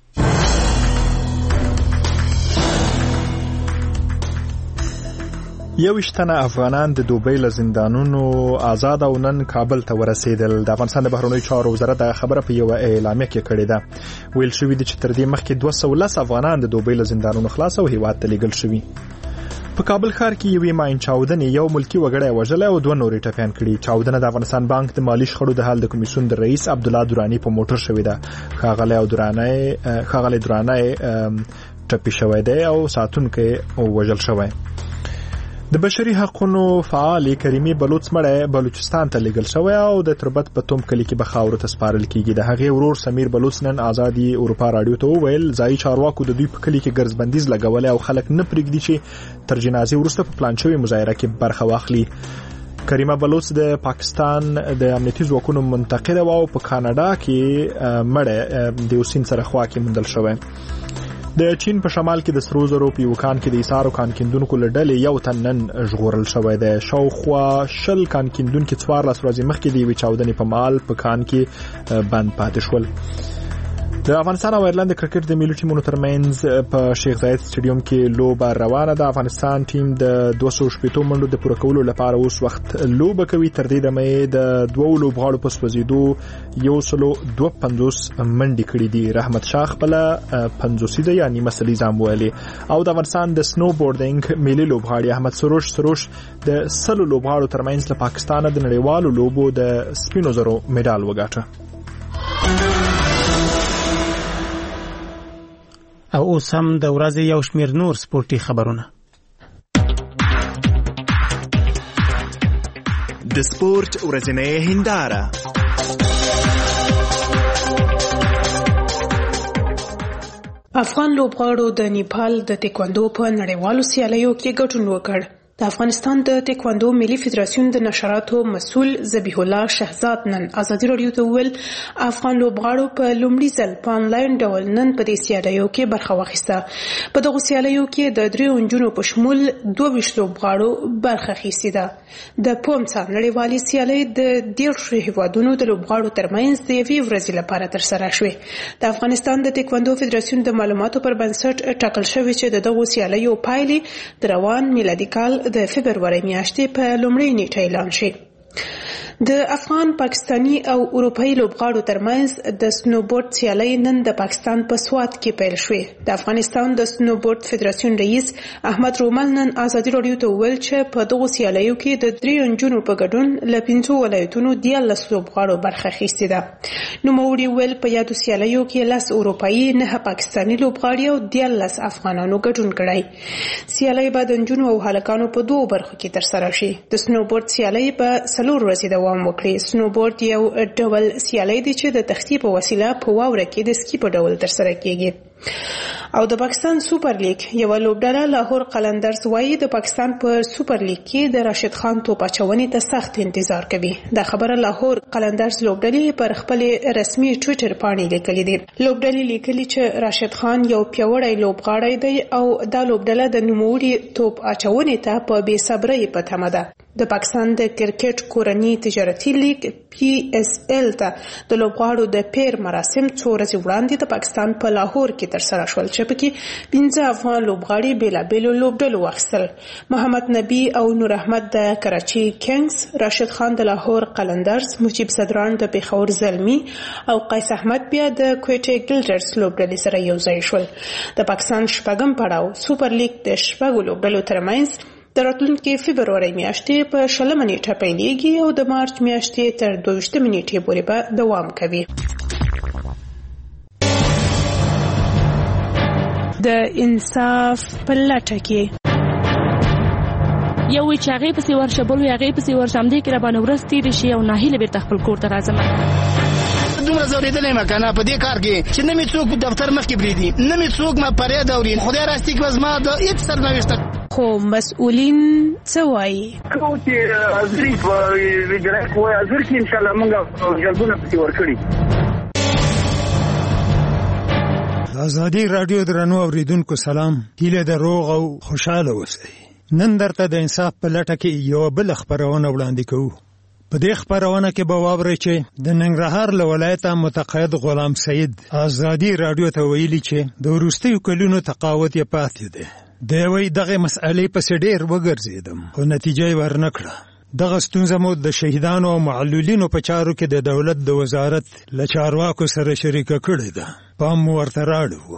یوویشت تنه افغانان د دوبۍ له زندانونو آزاد او نن کابل ته ورسېدل. د افغانستان د بهرنیو چارو وزارت دا خبره په یو اعلامیه کې کړې ده. ویل شوی دی چې تر دې مخکې دوه سوه لس افغانان د دوبۍ له زندانونو خلاص او هیواد ته لیږل شوي. په کابل ښار کې یوې ماین چاودنې یو ملکی وګړی وژلی او دوه نورې ټپیان کړي. چاودنه د افغانستان بانک د مالي شخړو د حل د کمیسیون د رئیس عبدالله درانی په موټر شوې ده. ښاغلی او درانی ښاغلی درانی ټپي شوی دی او ساتونکی وژل شوی. د بشري حقوقو فعال کریمي بلوچ مړی بلوچستان ته لیږل شوی او د تربت په توم کلی کې به خاورو ته سپارل کیږي. د هغې ورور سمیر بلوچ نن آزادي اروپا رادیو ته وویل ځایي چارواکو د دوی په کلی کې ګرځبندیز لګولی او خلک نه پرېږدي چې تر جنازې وروسته په پلان شوې مظاهره کې برخه واخلي. کریمه بلوچ د پاکستان د امنیتي ځواکونو منتقده وه او په کاناډا کې مړی د یو سیند سره خوا کې موندل شوی. د چین په شمال کې د سرو زرو په یو کان کې د ایثارو کان کیندونکو له ډلې یو تن نن ژغورل شوی دی. شاوخوا شل کان کیندونکي څوارلس ورځې مخکې د یوې چاودنې په مهال په کان کې بند پاتې شول. د افغانستان او ایرلند د کرکټ د ملي ټیمونو ترمنځ په شیخ زاید سټیډیوم کې لوبه روانه ده. افغانستان ټیم د دوه سوه شپېتو منډو د پوره کولو لپاره اوس وخت لوبه کوي. تر دې دمه یې د دوو لوبغاړو په سوځېدو یو سلو دوه پنځوس منډې کړي دي. رحمت شاه خپله پنځوسیزه یا نیمه سلیزه هم ویلې. او د افغانستان د سنو بورډینګ ملي لوبغاړي احمد سروش سروش د سلو لوبغاړو ترمنځ له پاکستانه د نړیوالو لوبو د سپینو زرو میډال وګاټه. او اوس هم د ورځې یو شمیر نور سپورتي خبرونه. د سپورت ورځنۍ هنداره. افغان لوبغاړو د نیپال د تکواندو په نړیوالو سیالیو کې ګډون وکړ. د افغانستان د تکواندو ملي فدراسیون د نشراتو مسؤل ذبیح الله شهزاد نن ازادي راډیو ته وویل افغان لوبغاړو په لومړي ځل په انلاین ډول نن په دې سیالیو کې برخه واخیسته. په دغو سیالیو کې د دریو نجونو په شمول دوه ویشت لوبغاړو برخه اخیستې ده. د پومسا نړیوالې سیالۍ د دېرشو هیوادونو د لوبغاړو ترمنځ د یوې ورځې لپاره ترسره شوې. د افغانستان د تکواندو فدراسیون د معلوماتو پر بنسټ ټاکل شوی چې د دغو سیالیو پایلې د روان میلادي کال د فبروري میاشتې په لومړۍ نیټه اعلان شي. د افغان پاکستانی او اروپایي لوبغاړو ترمنځ د سنوبورډ سیالۍ نن د پاکستان په سوات کې پیل شوې. د افغانستان د سنوبورډ فدراسیون رئیس احمد رومل نن ازادي راډیو ته وویل چې په دغو سیالیو کې د دریو نجونو په ګډون له پنځو ولایتونو دیارلس لوبغاړو برخه اخیستې ده. نوموړي وویل په یادو سیالیو کې لس اروپایي، نه پاکستاني لوبغاړي او دیارلس افغانانو ګډون کړی. سیالۍ به د نجونو او هلکانو په دوو برخو کې ترسره شي. د سنوبورډ سیالۍ په څلور ورځې دوام وکړي. سنوبورډ یو ډول سیالۍ دی چې د تختې په وسیله په واوره کې د سکی په ډول ترسره کیږي. او د پاکستان سوپر لیگ یو لوبډله لاهور قلندرز وایي د پاکستان په سوپر لیگ کې د راشد خان توپ اچونې ته سخت انتظار کوي. دا خبره لاهور قلندرز لوبډلې پر خپل رسمي ټوئیټر باندې لیکلې ده. لوبډلې لیکلي چې راشد خان یو پیاوړی لوبغاړی دی او دا لوبډله د نوموړي توپ اچونې ته په بې صبرۍ په تمه ده. د پاکستان د کرکټ کورنی تجارتي لیگ پی اس ال ته د لوبغاړو د پیر مراسم څو ورځې وړاندې د پاکستان په لاهور کې ترسره شول چې پکې پنځه افغان لوبغاړي بېلابېلو لوبډلو واخیستل. محمد نبی او نور احمد د کراچي کنګز، راشد خان د لاهور قلندرز، مجيب صدران د پېښور زلمي او قیس احمد بیا د کوټې ګلډرز لوبډلې سره یو ځای شول. د پاکستان شپږم پړاو سوپر لیگ د شپږو لوبډلو ترمنځ د راتلونکي فبروري میاشتې په شلمه نیټه پیلېږي او د مارچ میاشتې تر دوه ویشتمې نیټې پورې به دوام کوي. د انصاف په لټه کې. یو وی چې هغې پسې ورشه بل وی هغې پسې ورشه همدې کې راباندې ورځ تېرې شي او ناهیله بېرته خپل کور ته راځم. دومره ځورېدلی یم که نه په دې کار کې چې نه مې څوک دفتر مخکې پرېږدي نه مې څوک ما فریاد اوري. خدای راستي کړه زما د هېڅ سرنوشته. خو مسؤلین څه وایي؟ کوم چې ازري په ویجرای کې وایي ازر کې انشاءالله موږ جلبونه پسې ورکړي. ازادي راډیو درنو اوریدونکو سلام. هیله د روغ او خوشاله اوسئ. نن درته د انصاف په لټه کې یو بل خبرونه وړاندې کوو. په دې خبرونه کې به واورئ چې د ننګرهار له ولایته متقاعد غلام سید ازادي راډیو ته ویلي چې د وروستیو کلونو تقاعد یې پاتې دی. دی وایي دغې مسئلې پسې ډېر وګرځېدم خو نتیجه یې ورنه کړه. دغه ستونزه مو د شهیدانو او معلولینو په چارو کې د دولت د وزارت له چارواکو سره شریکه کړې ده. پام مو ورته راړی و.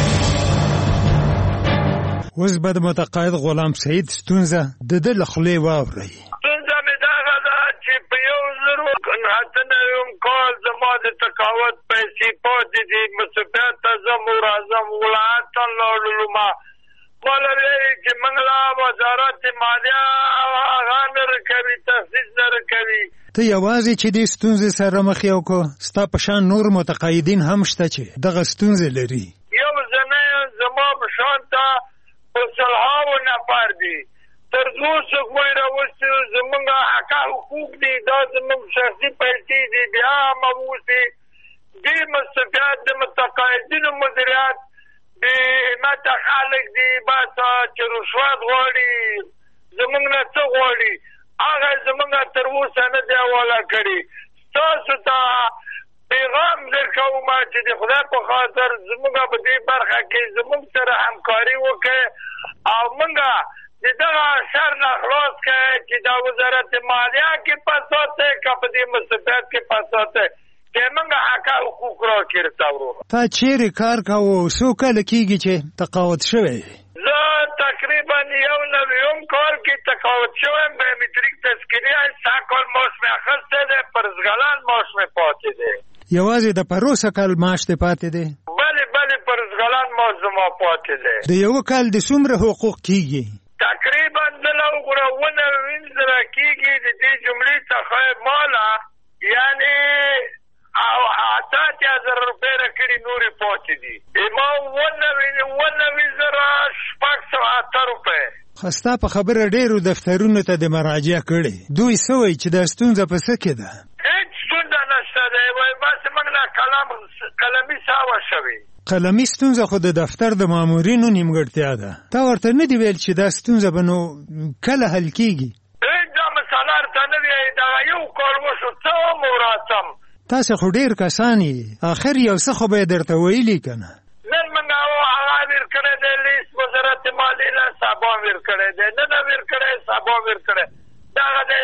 اوس به د متقاعد غلام سید ستونزه د ده له خولې واورئ. ستونزه مې دغه ده چې په یو زر اته نوي کال زما د تقاعد پیسې پاتې دي. مسافر ته ځم او راځم ولایت ته لاړلو. ما ماله ویلي چې موږ له وزارت مالیه هغه نه راکوي تخصیص نه راکوي. ته یوازې چې دې ستونزې سره مخ یو کو ستا په شان نور متقاعدین هم شته چې دغه ستونزې لري. یو ځنه زما په شان ته په سلهاوو نفر دي. تر دوه سوکمۍ راوستي زمونږ حقه حقوق دي. دا زمونږ شخصي پیسې دي. بیا هم اوسي دې مستفیات د متقاعدینو مدیریت بې همته خلک دي بس چې رشوت غواړي زمونږ نه څه غواړي هغه زمونږ تر اوسه نه دی حواله کړي. ستاسو ته پیغام درکوم چې د خدای په خاطر زمونږ په دې برخه کې زمونږ سره همکاري وکړي او موږ د دغه شر نه خلاص کړئ چې دا وزارت مالیه کې فساد دی که په دې مصیبت کې فساد دی چې موږ حقه حقوق راکړي ورته وروره. تا چیرې کار کوو څو کله کېږي چې تقاعد شوی؟ زه تقریبا یو نویم کال کې تقاعد شویم. بایومتریک تذکرې سږ کال معاش مې اخیستی دی. پرزګلان معاش مې پاتې دی. یوازې د پروسه کال معاش دې پاتې دی؟ بلې بلې پرزګلان معاش زما پاتې دی. د یوه کال د څومره حقوق کېږي؟ تقریبا دله وګوره اووه نوي زره کېږي. د دې جملې څخه ماله یعنې او اته اتیا زره روپۍ راکړي نورې پاتې دي. ما اووه نوي زره شپږ سوه اته روپۍ. خو ستا په خبره ډېرو دفترونو ته د مراجعه کړې. دوی څه وایي چې دا ستونزه په څه کې ده؟ هېڅ ستونزه نشته دی. وایي بس موږ نه کلم قلمي ساوه شوې. قلمي ستونزه خو د دفتر د مامورینو نیمګړتیا ده. تا ورته نه دي ویل چې دا ستونزه به نو کله حل کېږي؟ هېڅ دا مسله ورته نه وي. دغه یو کال وشو څه وم او راځم. تاسې خو ډېر کسان یې آخر یو څه خو به یې درته ویلي که نه؟ نن موږ هغه ویر کړی دی لیست وزارت مالیې له سبا ویر کړی دی. نن ویر کړی سبا ویر کړی. دغه د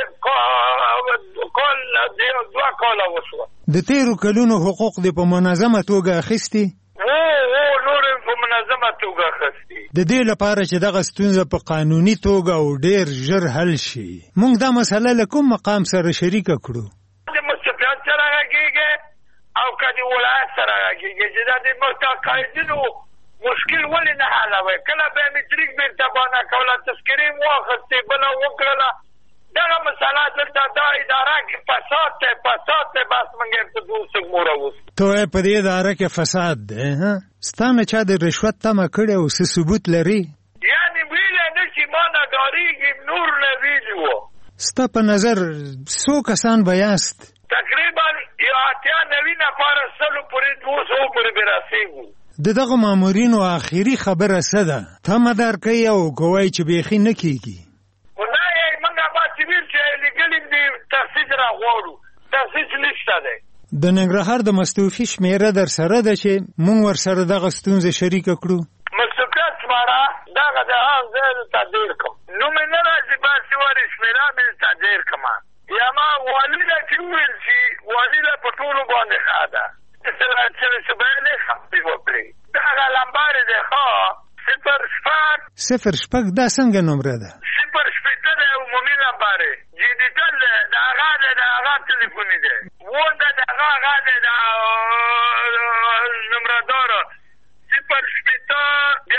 کال دوه کاله وشوه. د تېرو کلونو حقوق دې په منظمه توګه اخیستي؟ هو هو نور یې په منظمه توګه اخیستي. د دې لپاره چې دغه ستونزه په قانوني توګه او ډېر ژر حل شي موږ دا مسله له کوم مقام سره شریکه کړو؟ د مستفیات سره غږېږي او که د ولایت سره غږېږي چې دا د متقاعدینو مشکل ولې نه حلوي. کله بایومتریک بېرته بانه کوله تذکرې مو واخیستې بله وکړله. دغه مسله دلته دا اداره کې فساد دی فساد دی. بس موږ ورته دوه سږمو راوستو. ته وایې په دې اداره کې فساد دی؟ ستا نه چا د رشوت تمه کړې او څه ثبوت لري؟ یعنې ویلی نه شي ما نه ډارېږي نور نه ویلي وو. ستا په نظر څو کسان به یاست؟ تقریبا یو اتیا نوي نفره سلو پورې دوه سوو پورې به رسېږو. د دغه مامورینو آخري خبره څه ده؟ تمه درکوي او که وایي چې بیخي نه کېږي؟ تخصیص را غواړو. تخصیص نشته دی. د ننګرهار د مستوفي شمېره در سره ده چې موږ ورسره دغه ستونزه شریکه کړو؟ مستوفیت شماره دغه د هغه ځای ته ډېر کړم. نو مې نه راځي باسې ورې شمېره مې ته ډېر کړم. یا ما والي له چې وویل چې والي له په ټولو باندې ښه ده. سبیلې خبرې وکړې. دغه لمبارې دی ښه صفر شپږ صفر شپږ دا څنګه نمره ده؟ صفر شپېته دی عمومي لمبارې. ډیجیټل دی د هغه دی د هغه تلیفوني دی. و ده د هغه هغه دی د نمره داره صفر شپېته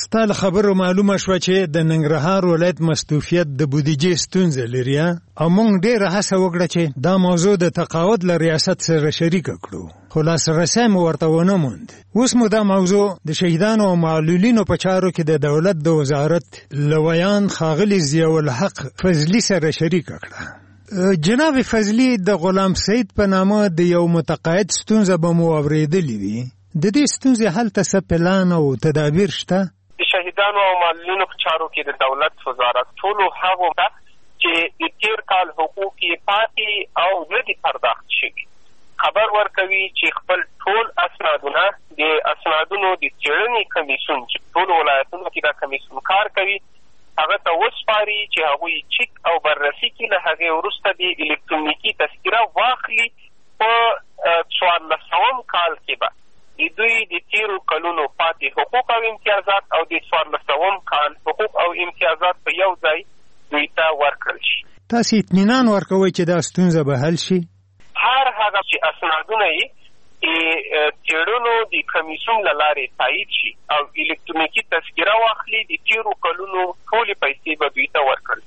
تا له خبرو معلومه شوه چې د ننګرهار ولایت مستوفیت د بودیجې ستونزه لري او موږ ډېره هڅه وکړه چې دا موضوع د تقاعد له ریاست سره شریکه کړو خو لاسرسی مو ورته ونه موند. اوس مو دا موضوع د شهیدانو او معلولینو په چارو کې د دولت د وزارت له ویان ښاغلي ضیاءالحق فضلي سره شریکه کړه. جناب فضلي، د غلام سید په نامه د یو متقاعد ستونزه به مو اورېدلې وي. د دې ستونزې حل ته څه پلان او تدابیر شته؟ د شهیدانو او معلولینو په چارو کې د دولت وزارت ټولو هغو ته چې د تیر کال حقوق یې پاتې او نه دي پرداخت شوي خبر ورکوي چې خپل ټول اسنادونه د اسنادونو د څېړنې کمیسیون چې ټولو ولایتونو کې دا کمیسیون کار کوي هغه ته وسپاري چې هغوی چیک او بررسي کړي. له هغې وروسته د الکترونیکي تذکره واخلي. په څوارلسم کال کې به د دوی د تیرو کلونو پاتې حقوق او امتیازات او د څوارلسم کال حقوق او امتیازات په یو ځای دوی ته ورکړل شي. تاسو اطمینان ورکوئ چې دا ستونزه به حل شي؟ هر هغه چې اسنادونه یې د څېړنو د کمیسیون له لارې تایید شي او الکترونیکي تذکره واخلي د تیرو کلونو ټولې پیسې به دوی ته ورکړل.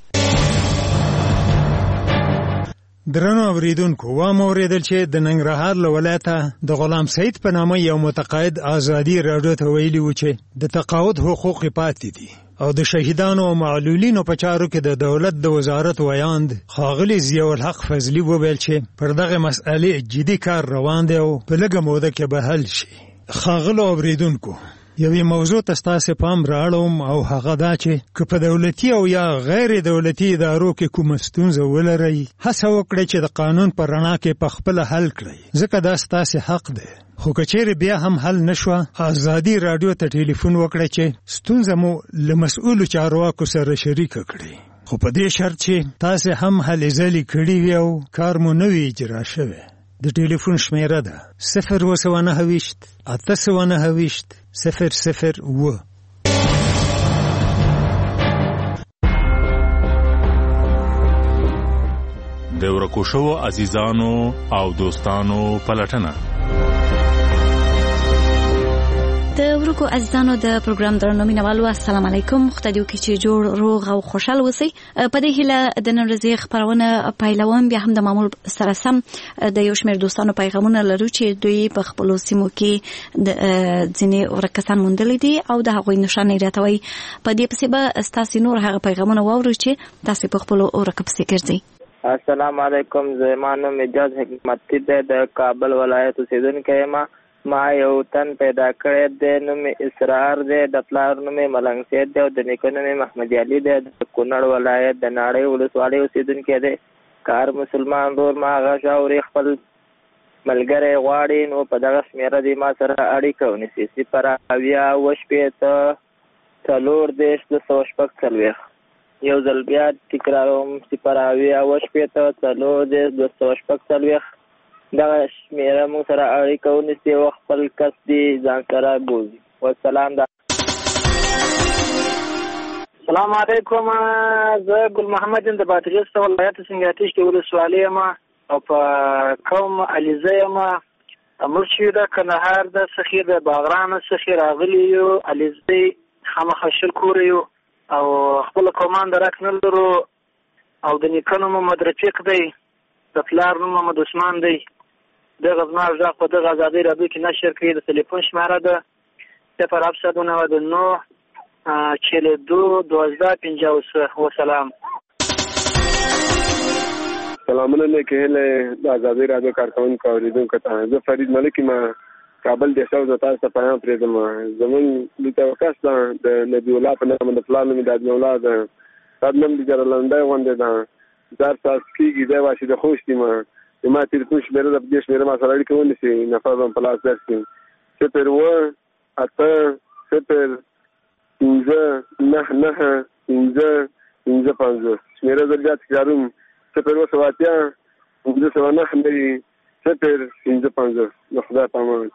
درنو اوریدونکو، وام اوریدل چې د ننګرهار له ولایته د غلام سید په نامه یو متقاعد ازادي راډیو ته ویلي و چې د تقاعد حقوق پاتې دي او د شهیدانو او معلولینو په چارو کې د دولت د وزارت ویاند ښاغلي ضیاءالحق فضلي وویل چې پر دغه مسئلې جدي کار روان دی او په لږه موده کې به حل شي. ښاغلو اوریدونکو، یوې موضوع ته ستاسې پام راړوم او هغه دا چې که په دولتي او یا غیر دولتي ادارو کې کومه ستونزه ولرئ، هڅه وکړئ چې د قانون په رڼا کې پخپله حل کړئ، ځکه دا ستاسې حق دی. خو که چیرې بیا هم حل نشوه، ازادي راډیو ته ټلیفون وکړئ چې ستونزه مو له مسؤلو چارواکو سره شریکه کړئ. خو په دې شرط چې تاسې هم هلې ځلې کړي وي او کار مو نه وي اجرا شوی. د ټلیفون شمیره ده صفر اوه سوه نهه ویشت اته سوه نهه ویشت صفر صفر اوه. د ورکو شوو عزیزانو او دوستانو پلټنه. د ورکو عزیزانو د پروګرام درنو مینوالو، السلام علیکم. خدای دې وکړي چې جوړ روغ او خوشحال اوسئ. په دې هیله د نن ورځې خپرونه پیلوم. بیا هم د معمول سره سم د یو شمېر دوستانو پیغامونه لرو چې دوی په خپلو سیمو کې د ځینې ورک کسان موندلي دي او د هغوی نښانې راټوي. په دې پسې به ستاسې نور هغه پیغامونه واورو چې تاسې په خپلو ورک پسې ګرځئ. السلام علیکم. زما نوم اجاز حکمتي دی، د کابل ولایت اوسېدونکی یم. ما یو تن پیدا کړی دی، نوم اسرار دی، د پلار نوم ملنګ سید دی او د نیکه نوم محمد علي دی. د کونړ ولایت د ناړۍ ولسوالۍ اوسېدونکی دی. کار مسلمان رور ما هغه شاوري خپل ملګری غواړي نو په دغه شمېره دی ما سره اړیکه ونیسي. صفر اویا اوه شپېته څلور دېرش دوه سوه شپږ څلوېښت. یو ځل بیا تکراروم، صفر اویا اوه شپېته څلور دېرش دوه سوه شپږ څلوېښت. دغه شمیره موږ سره اړیکه ونیسي او خپل کس دی ځان سره بوځي. والسلام. السلام علیکم. زه ګل محمد یم د بادغیس ولایت سنګاتیش کې ولسوالۍ یم او په قوم علیزه یم. موږ چې د کندهار د څخه د باغران څخه راغلي یو، علیزه خامخا شل کور یو او خپل کومان درک نه لرو او د نیکه نوم محمد رفیق دی، د پلار نوم محمد عثمان دی. دغه زما غږ په دغه ازادي راډیو کې نشر کړي. د تلیفون شماره ده صفر هفتصد و نود و نه چهل و دو دوازده پنجاه و سه. وسلام. سلامونه مې کهله د ازادي راډیو کارکونکو اوریدونکو ته. زه فرید ملک ما کابل د شاو زتا ته پیغام پرېږدم. زمون د توکاس د نبی الله په نامه د پلان مې د مولا د قدم د جرلنده غونډه ده زار تاسو کېږي دا واشي د خوشتي ما ما تلیفون شمیره د دې شمیره ما سره اړیکه ونیسي. نفر په پلاس درسي صفر اوه اته صفر پنځه نهه نهه پنځه پنځه پنځه. شمیره درجه تکراروم، صفر اوه سوه اتیا پنځه سوه نهه نوي صفر پنځه پنځه. د خدای په امان.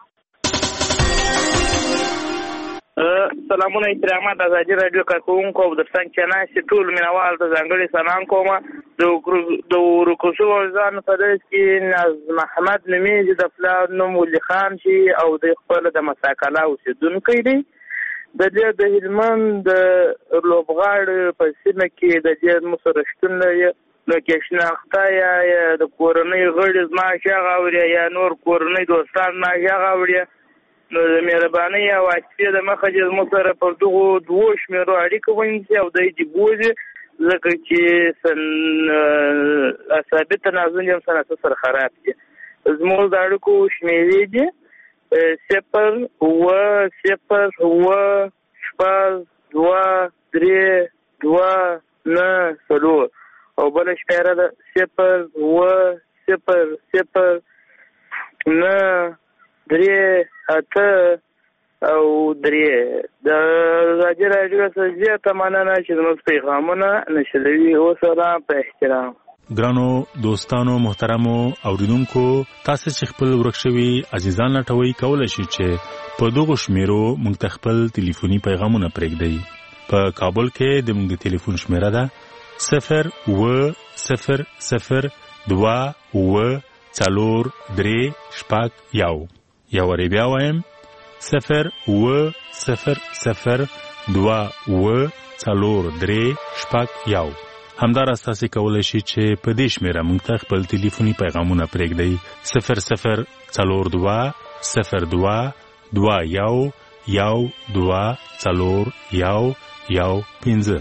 سلامونه احترامات ازادي راډیو کارکونکو او د څنګه چې ناشې ټول مینوال ته ځانګړي سلام کوم. د ورکو شوو عزیزانو په دې کې ناز محمد نومیږي، د پلار نوم ولي خان شي او د خپل د مساکله اوسېدونکی دی. د دې د هلمند د لوبغاړو په سیمه کې د دې مسره شتون لري نو کې شناخته یا د کورنۍ غړي زما شغه اوري یا نور کورنۍ دوستان ما شغه اوري نو د مهرباني او واسطه د مخه چې مسره پر دغه دوه شمیرو اړیکه ونیسي او د دې بوزي ځکه چې سن ثابت تنازل هم سره سره خراب دي زموږ د اړیکو شمیرې دي صفر و صفر و شپږ دوه درې دوه نه څلور او بل شمیره ده صفر و صفر صفر نه درې اته او درې د ازادي راډیو څخه زیاته مننه چې زموږ پیغامونه نشروي اوسه په احترام. ګرانو دوستانو محترمو اوریدونکو تاسو چې خپل ورکشوي عزیزان لټوي کولای شئ چې په دغه شمیرو موږ ته خپل ټلیفوني پیغامونه پرېږدئ. په کابل کې د موږ د ټلیفون شمیره ده صفر و صفر صفر دوه و څلور درې شپږ یو یا ورې بیا وایم صفر و صفر صفر دوه و څلور درې شپږ یو. همداراز تاسو کولای شئ چې په دې شمیره موږ ته خپل ټلیفوني پیغامونه پرېږدئ صفر صفر څلور دوه صفر دوه دوه یو یو دوه څلور یو یو پنځه.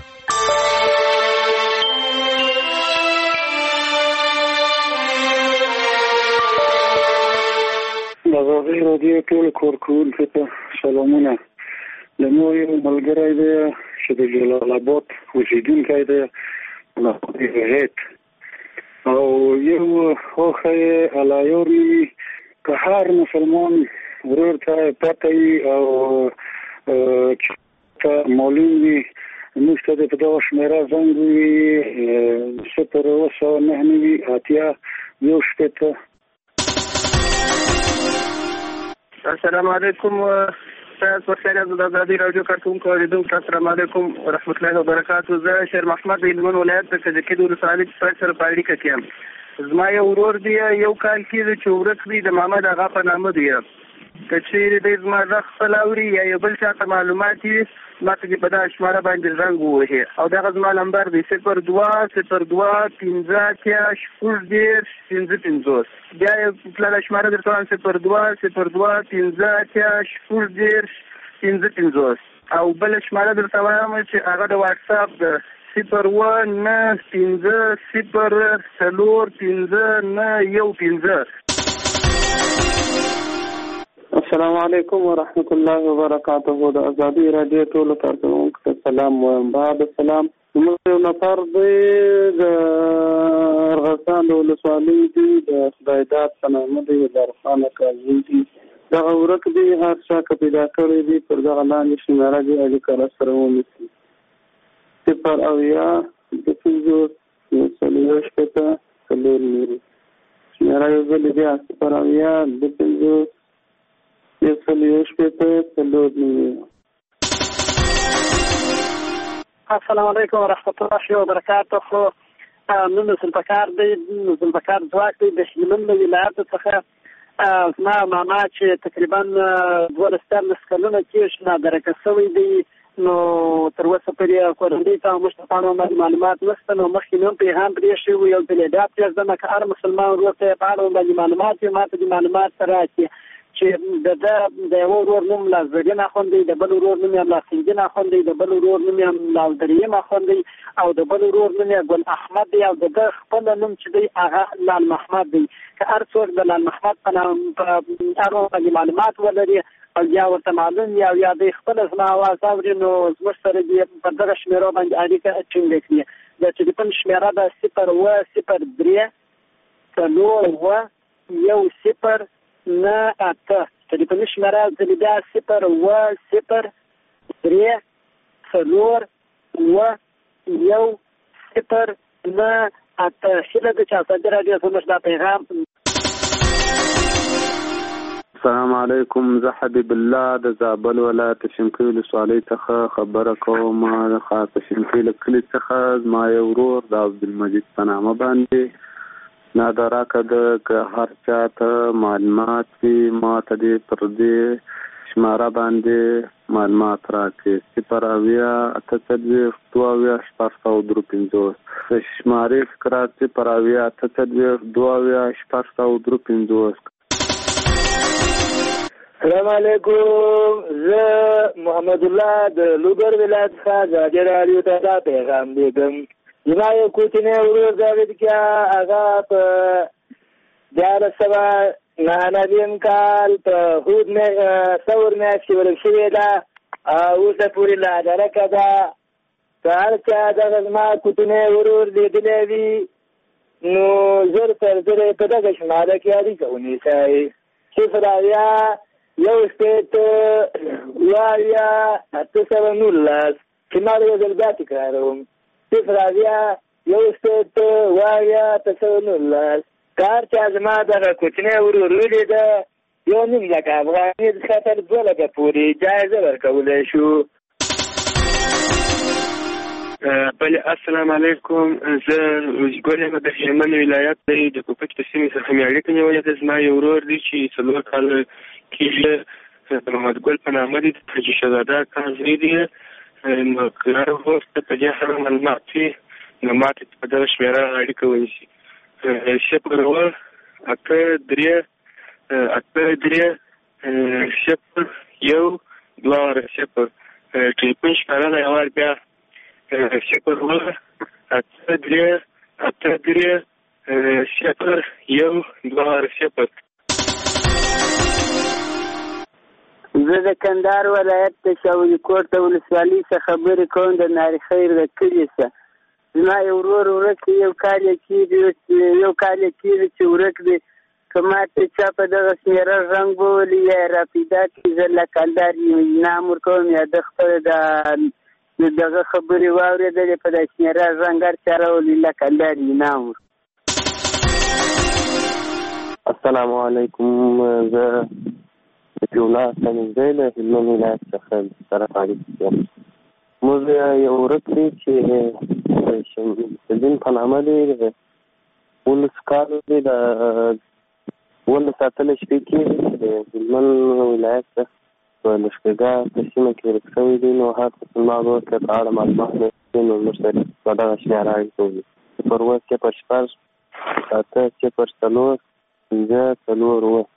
د ازادي راډیو ټول کارکوونکو ته سلامونه. د مو یو ملګری دی چې د جلال آباد اوسېدونکی دی هیت او یو خوخه علایوري که هر مسلمان ورور ته پته او چې معلوم وي موږ ته په دغه شمیره زنګ وي صفر اوسه نه نوي اتیا یو شپېته. السلام علیکم تاسو ورسره د ازادي راډیو کارکونکو اوریدونکو السلام علیکم ورحمت الله وبرکاتو. زه شیر محمد د هلمند ولایت د کجکي ولسوالۍ سره په اړیکه کې یم. زما یو ورور دی یو کال کېږي چې ورک دی د محمد اغا په نامه دی. که چیرې دی زما غږ خپل اوري یا یو بل چاته معلومات وي ما ته دې په دغه شماره باندې زنګ ووهي او دغه زما نمبر دی صفر دوه صفر دوه پنځه اتیا شپږ دېرش پنځه پنځوس. بیا یې پلله شماره درته وایم صفر دوه صفر دوه پنځه اتیا شپږ دېرش پنځه پنځوس او بله شماره درته وایم چې هغه د واټساپ ده صفر اووه نه پنځه صفر څلور پنځه نه یو پنځه. السلام علیکم ورحمت الله وبرکاته. د ازادي راډیو ټول کارکونکو ته سلام وایم. بعد السلام موږ یو نفر دی د ارغستان د ولسوالۍ دی د خدای داد په نامه دی درخانه کاظم دی. دغه ورک دی هر چا که پیدا کړی دی پر دغه لاندې شمیره دی اړیکه راسره ونیسي صفر اویا د پنځوس یو سل یو شپېته څلور نورې شمیره یو ځل بیا صفر اویا د پنځوس یو سل یو شپېته څلور نورې. السلام علیکم ورحمت الله وبرکاته. خو نن زلفکار دی زلفکار ځواک دی د هلمند له ولایت څخه زما ماما چې تقریبا دولس څوارلس کلونه کېږي نادرکه شوی دی نو تر اوسه پورې کورنۍ ته موږ ته په اړه باندې معلومات نشته. نو مخکې مې هم پیغام پرې شوی و یو ځل یې دا پرېږدم که هر مسلمان ورور ته په اړه باندې معلومات وي ما ته دې معلومات راکړي چې د ده د یوه ورور نوم لازرګین اخوندي د بل ورور نوم یې لاسنګین اخوندي د بل ورور نوم یې لالدریم اخوندي او د بل ورور نوم یې ګل احمد دی او د ده خپل نوم چې دی هغه لال محمد دی. که هر څوک د لال محمد په نام په اړه باندې معلومات ولري او یا ورته معلوم وي او یا دی خپله زما اواز اوري نو زموږ سره دې په دغه شمېرو باندې اړیکه ټینګه کړي. د ټلیفون شمېره ده صفر اووه صفر درې څلور اووه یو صفر نه اته. ټلیفوني شمېره ځلې بیا صفر اووه صفر درې څلور اووه یو صفر نه اته. هیله ده چې ازادي راډیو زموږ دا پیغام. السلام علیکم. زه حبیب الله د زابل ولایت شینکۍ ولسوالۍ څخه خبره کوم. د خاص شینکۍ له کلي څخه زما یو ورور د عبدالمجید په نامه باندې نادراکه ده که هر چا ته معلومات وي ما ته دې پر دې شماره باندې معلومات راکړي. صفر اویا اته څلوېښت دوه اویا شپږ سوه درې پنځوس. د شمارې فقرات صفر اویا اته څلوېښت دوه اویا شپږ سوه درې پنځوس. السلام علیکم، زه محمد الله د لوګر ولایت څخه ازادي راډیو ته دا پیغام لیږم. زما یو کوچنی ورور جاوید کیا هغه په دیارلس سوه نهه نویم کال په هود ثور میاشت کې ورک شوې ده او اوسه پورې لا درکه ده. که هر چا دغه زما کوچنی ورور لیدلی وي نو زر تر زر په دغه شماره کې اړیکه ونیسئ. صفر اویا یو شپېته اویا اته سوه نولس. چې ما یو ځل بیا تکراروم، صفر اویا یو شپېته اویا اته سوه نولس. که هر چا زما دغه کوچنی ورور ولیده یو نیم لکه افغانۍ څخه تر دوه لکه پورې جایزه ورکولی شو. بله السلام علیکم، زه ګل یم د هلمند ولایت دی د کوپک د سیمې څخه مې اړیکه نیولې ده. زما یو ورور دی چې څلور کاله کېږي، د محمد ګل په نامه دی، د حاجي شهزاده کان زوی دی. نو که هر وخت په دې سره معلومات وي نو ما ته په دغه شمېره اړیکه ونیسي. صفر اوه اته درې اته درې صفر یو دوه واره صفر. ټلیفون شمېره ده، یو وار بیا صفر اوه اته درې اته درې صفر یو دوه واره صفر. زه د کندهار ولایت د شاولي کوټ د ولسوالۍ څخه خبرې کوم، د ناري خیر د کلي څخه. زما یو ورور ورک دی، یو کال یې کېږي یو کال یې کېږي چې ورک دی. که ما ته چا په دغه شمېره رنګ وولي یا یې راپیدا کړي زه لکندار انعام ورکوم یا د خپله د دغه خبرې واورېدلې په دغه شمېره رنګ هر چا راولي لکندار انعام ورکوم. السلام علیکم، زه د الله سنځای له هلمند ولایت څخه سره اړیکه لرم. موږ یو ورک دی چې شمسالدین په نامه دی، د اوولس کالو دی، د اوولس اتلس شپې کېږي چې د هلمند ولایت څخه په لښکرګاه په سیمه کې ورک شوی دی. نو هر مسلمان ورور ته په اړه معلومات لري نو موږ سره په دغه شمېره اړیکه ونیسي. صفر اووه صفر شپږ اته صفر څلور پنځه څلور اووه.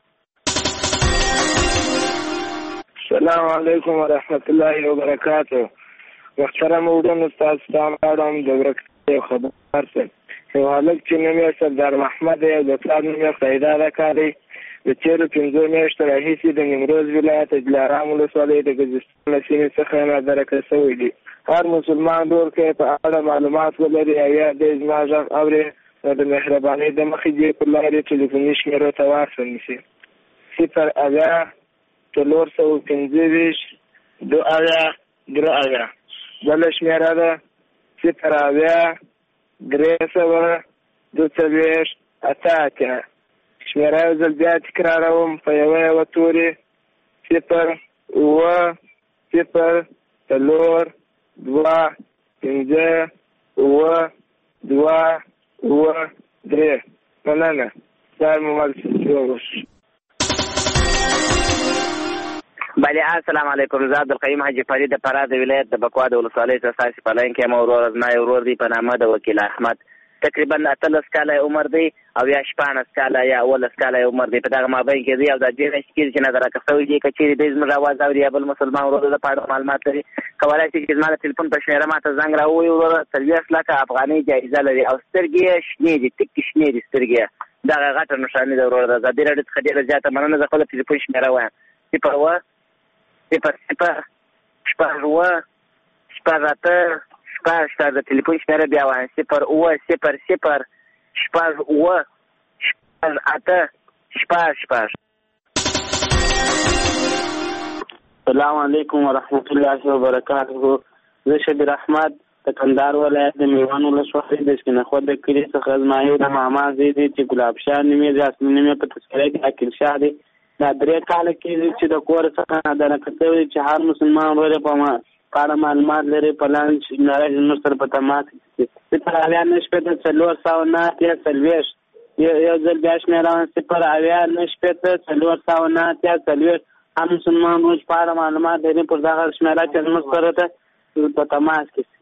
السلام علیکم ورحمت الله وبرکاته. محترم وروڼو، تاسو ته غواړم د ورکې یو خبر ورکړم. یو هلک چې نوم یې سردار محمد دی او د پلار نوم یې سیدا اکا دی، د تېرو پنځو میاشتو راهیسې د نیمروز ولایت د دلارام ولسوالۍ د ګرجستان له سیمې څخه نادرکه شوی دی. هر مسلمان ورور که په اړه معلومات ولري او یا دی زما غږ اوري نو د مهربانۍ د مخې دې په لارې ټلیفوني شمېرو ته واصل نیسي. صفر اویا څلور سوه پنځه ویشت دوه اویا درې اویا. بله شمېره ده صفر اویا درې سوه دوه څلوېښت اته اتیا. شمېره یو ځل بیا تکراروم په یوه یوه تورې صفر اووه صفر څلور دوه پنځه اووه دوه اووه درې. مننه. سهار مو مل. بله السلام علیکم، زه عبدالقیوم حاجي فرید د فراه د ولایت د بکوا د ولسوالۍ څخه ستاسې په لاین کې یم. ورور زما یو ورور دی په نامه د وکیل احمد، تقریبا اتلس کاله عمر دی او یا شپاړس کاله یا اوولس کاله عمر دی. په دغه مابین کې دی او دا ډېر میاشتې کېږي چې نظرکه شوی دی. که چېرې دی زموږ اواز اوري یا بل مسلمان ورور د په اړه معلومات لري کولی شي چې زما د ټلیفون په شمېره ما ته زنګ راووایي. وروره څلوېښت لکه افغانۍ جایزه لري او سترګې یې شنې دي، ټکې شنې دي سترګې یې. دغه غټه نښاني ده وروره. د ازادي راډیو څخه ډېره زیاته مننه. زه خپله ټلیفون شمېره وایم صفر اووه صفر صفر شپږ اووه شپږ اته شپږ شپږ. د ټلیفون شمېره بیا وایم صفر اووه صفر صفر شپږ اووه شپږ اته شپږ شپږ. السلام علیکم ورحمت الله وبرکاته. زه شبیر احمد د کندهار ولایت د میوان ولسوالۍ د سپینخود د کلي څخه زما یو د ماما زوی دی چې ګلاب شاه نومېږي، اصلي نوم یې په تذکره کې عاقل شاه دی. دا درې کاله کېږي چې د کور څخه نادرکه شوی چې هر مسلمان ورور یې په اړه معلومات لري په لاین شمېره زموږ سره په تماس کې. صفر اویا نهه شپېته څلور سوه نهه اتیا څلوېښت. یو ځل بیا شمېره وایم صفر اویا نهه شپېته څلور سوه نهه اتیا څلوېښت. هم مسلمان روز په اړه معلومات لري پر دغه شمیره چې زموږ سره ده په تماس کې.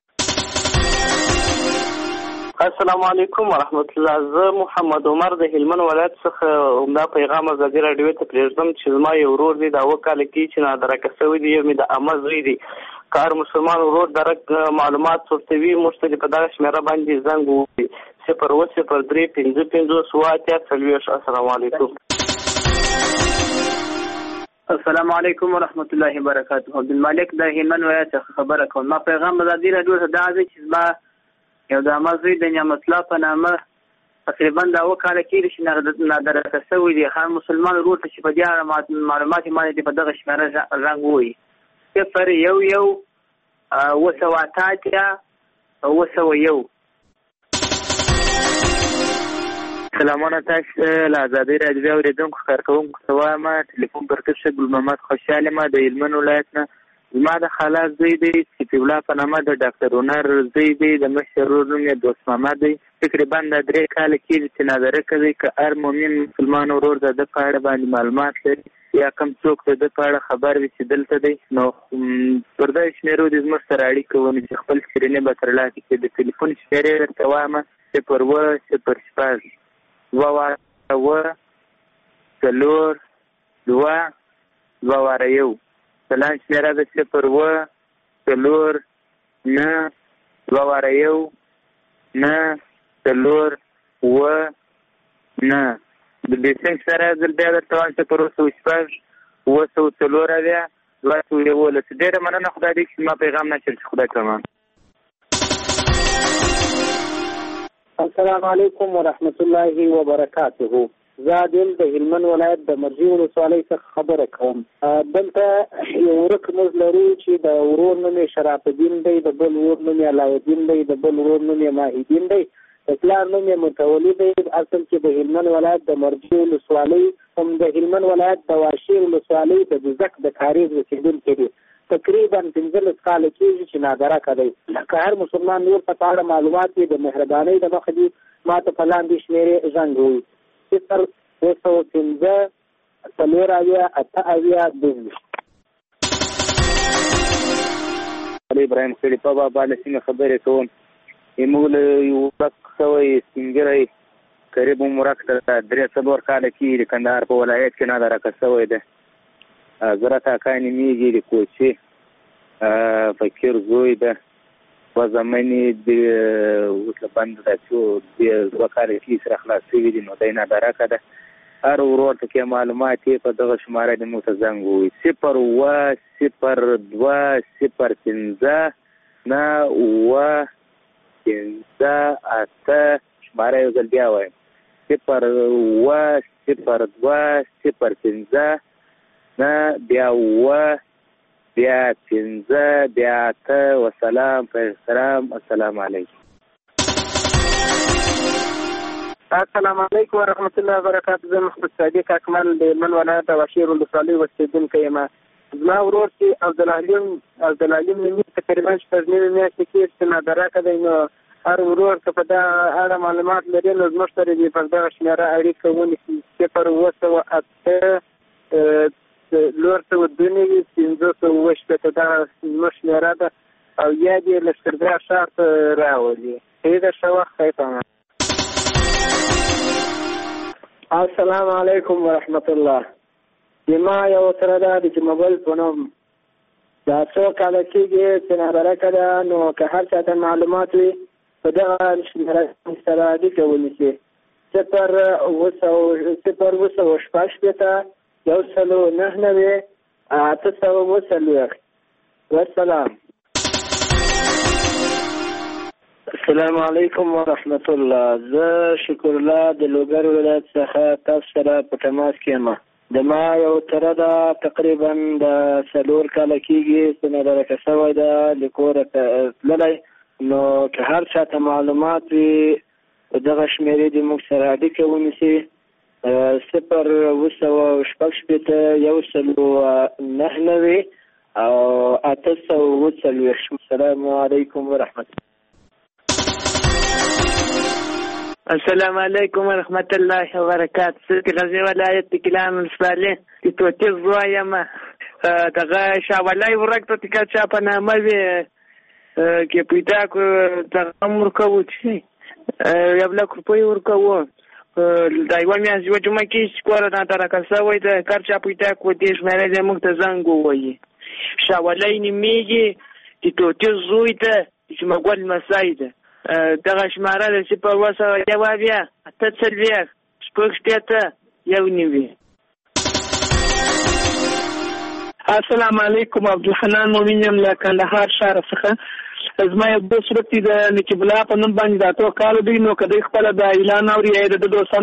السلام علیکم ورحمت الله. زه محمد عمر د هلمند ولایت څخه همدا پیغام ازادي راډیو ته پرېږدم چې زما یو ورور دی دا اوه کاله کېږي چې نادرکه شوی دی. یو مې د عمه زوی دی. که هر مسلمان ورور درک معلومات ورته وي موږ ته په دغه شمېره باندې زنګ ووهي صفر اوه صفر درې پنځه پنځوس اووه اتیا څلوېښت. السلام علیکم. السلام علیکم ورحمت الله وبرکاته. عبدالمالک د هلمند ولایت څخه خبره کوم. ما پیغام ازادي راډیو ته دا دی چې زما یو د عمه زوی د نعمت الله په نامه تقریبا دا اوه کاله کېږي چې نادرکه شوی دی. هر مسلمان ورور ته چې په دې اړه معلومات یې باندې په دغه شمېره زنګ ووهي صفر یو یو اوه سوه اته اتیا اوه سوه یو. سلامونه تاسو له ازادي راډیو اورېدونکو کارکوونکو ته وایم. ټلیفون پر کښ ګل محمد خوشحال یم د هلمند ولایت نه. زما د خالا زوی دی صفي الله په نامه د ډاکټر هنر زوی دی. د مشر ورور نوم یې دوست محمد دی. تقریبا د درې کاله کېږي چې نادرکه دی. که هر مؤمن مسلمان ورور د ده په اړه باندې معلومات لري یا کوم څوک د ده په اړه خبر وي چې دلته دی نو پر دغه شمېرو دې زموږ سره اړیکه ونیسي. خپل سکرینې به ترلاسه کړي. د ټلیفون شمېرې درته وایم صفر اوه صفر شپږ دوه واره اوه څلور دوه دوه واره یو. سلام شمېره د صفر اوه څلور نه دوه واره یو نه څلور اوه نه. د بیسنګ شمېره زه بیا درته وایم صفر اوه سوه شپږ اوه سوه څلور اویا دوه سوه یولس. ډېره مننه. خدای دې چې زما پیغام نشر شي. خدای کمان. السلام علیکم ورحمت الله وبرکاته. زه دل د هلمند ولایت د مرجی ولسوالۍ څخه خبره کوم. دلته یو ورک موږ لرو چې د ورور نوم یې شرف الدین دی، د بل ورور نوم یې علاءالدین دی، د بل ورور نوم یې ماهیدین دی، د پلار نوم یې متولي دی. اصل کې د هلمند ولایت د مرجی ولسوالۍ هم د هلمند ولایت د واشیر ولسوالۍ د بزک د کاریز اوسېدونکی دی. تقریبا پنځلس کاله کېږي چې نادرکه دی. که هر مسلمان نور په اړه معلومات وي د مهربانۍ د مخه دي ما ته په لاندې شمېرې زنګ ووهي صفر اوه سوه پنځه څلور اویا اته اویا دوه. ابراهیم خلیفه بابا له سیمې خبرې کوم. زموږ له یو ورک شوی سپین قریب عمرک ته درې څلور کاله کېږي د کندهار په ولایت کې نادرکه شوی دی. زرت اکا نومېږي. د کوچې فقیر زوی ده. په زمانې د اوس له بند ده چې دوه کاله کېږي سره خلاص شوي دي نو دی نادرکه ده. هر ورور ته کې معلومات یې په دغه شماره د موږ ته زنګ ووهي صفر اوه صفر دوه صفر پنځه نه اوه پنځه اته. شماره یو ځل بیا وایم صفر اوه صفر دوه صفر پنځه نه بیا اوه بیا پنځه بیا اته. وسلام پیغام. السلام علیکم. السلام علیکم ورحمت الله وبرکاته. زه محمد صادق اکمل د هلمند ولایت د واشیر ولسوالۍ اوسېدونکی یم. زما ورور چې عبدالعلیم عبدالعلیم نومي تقریبا شپږ نوي میاشتې کېږي چې نادرکه دی. نو هر ورور که په دغه اړه معلومات لري نو زموږ سره دې پر دغه شمېره اړیکه ونیسي صفر اوه سوه اته څلور سوه دوه نوي پنځه سوه اوه شپېته. دغه زموږ شمېره ده او یا دې لښکرګاه ښار ته راولي. ښه ده. ښه وخت. خیر پامان. السلام علیکم ورحمت الله. زما یو سره ده چې موبایل په نوم دا څو کاله کېږي چې نادرکه ده. نو که هر چا ته معلومات وي په دغه شمېره سره اړیکه ونیسي صفر اوه سوه صفر اوه سوه شپږ شپېته یو سلو نهه نوي اته سوه اوه څلوېښت. والسلام. السلام علیکم ورحمت الله. زه شکر الله د لوګر ولایت څخه تاسو سره په تماس کې یم. د ما یو تره ده تقریبا د څلور کاله کېږي چې نادرکه شوی ده. له کوره تللی. نو که هر چا ته معلومات وي په دغه شمېرې دې موږ سره اړیکه ونیسي صفر اوه سوه شپږ شپېته یو سلو نهه نوي او اته سوه اوه څلوېښت. السلام علیکم ورحمت الله. السلام علیکم ورحمت الله وبرکاته. زه د غزني ولایت د ګیلان ولسوالۍ د توتي زوی یم. دغه شاولای ورک ته تکا چا په نامه وي کې پیدا کو دغه ورکوو چې یو لک روپۍ ورکوو دا یوه میاشت یوه جمعه کې چې کوره دا راکړه وای د کار چا پیدا کو دې شمېره دې موږ ته زنګ ووایي شاولای نیمېږي چې توتي زوی ته چې مګول مسای ده دغه شماره د صفر اوه سوه یو اویا اته څلوېښت شپږ شپېته یو نوي. السلام علیکم. عبدالحنان مومن یم له کندهار ښار څخه. زما یو دوست ورک دی د نقیب الله په نوم باندې د اتو کالو دی نو که دوی خپله د اعلان اوري یا د ده دوستان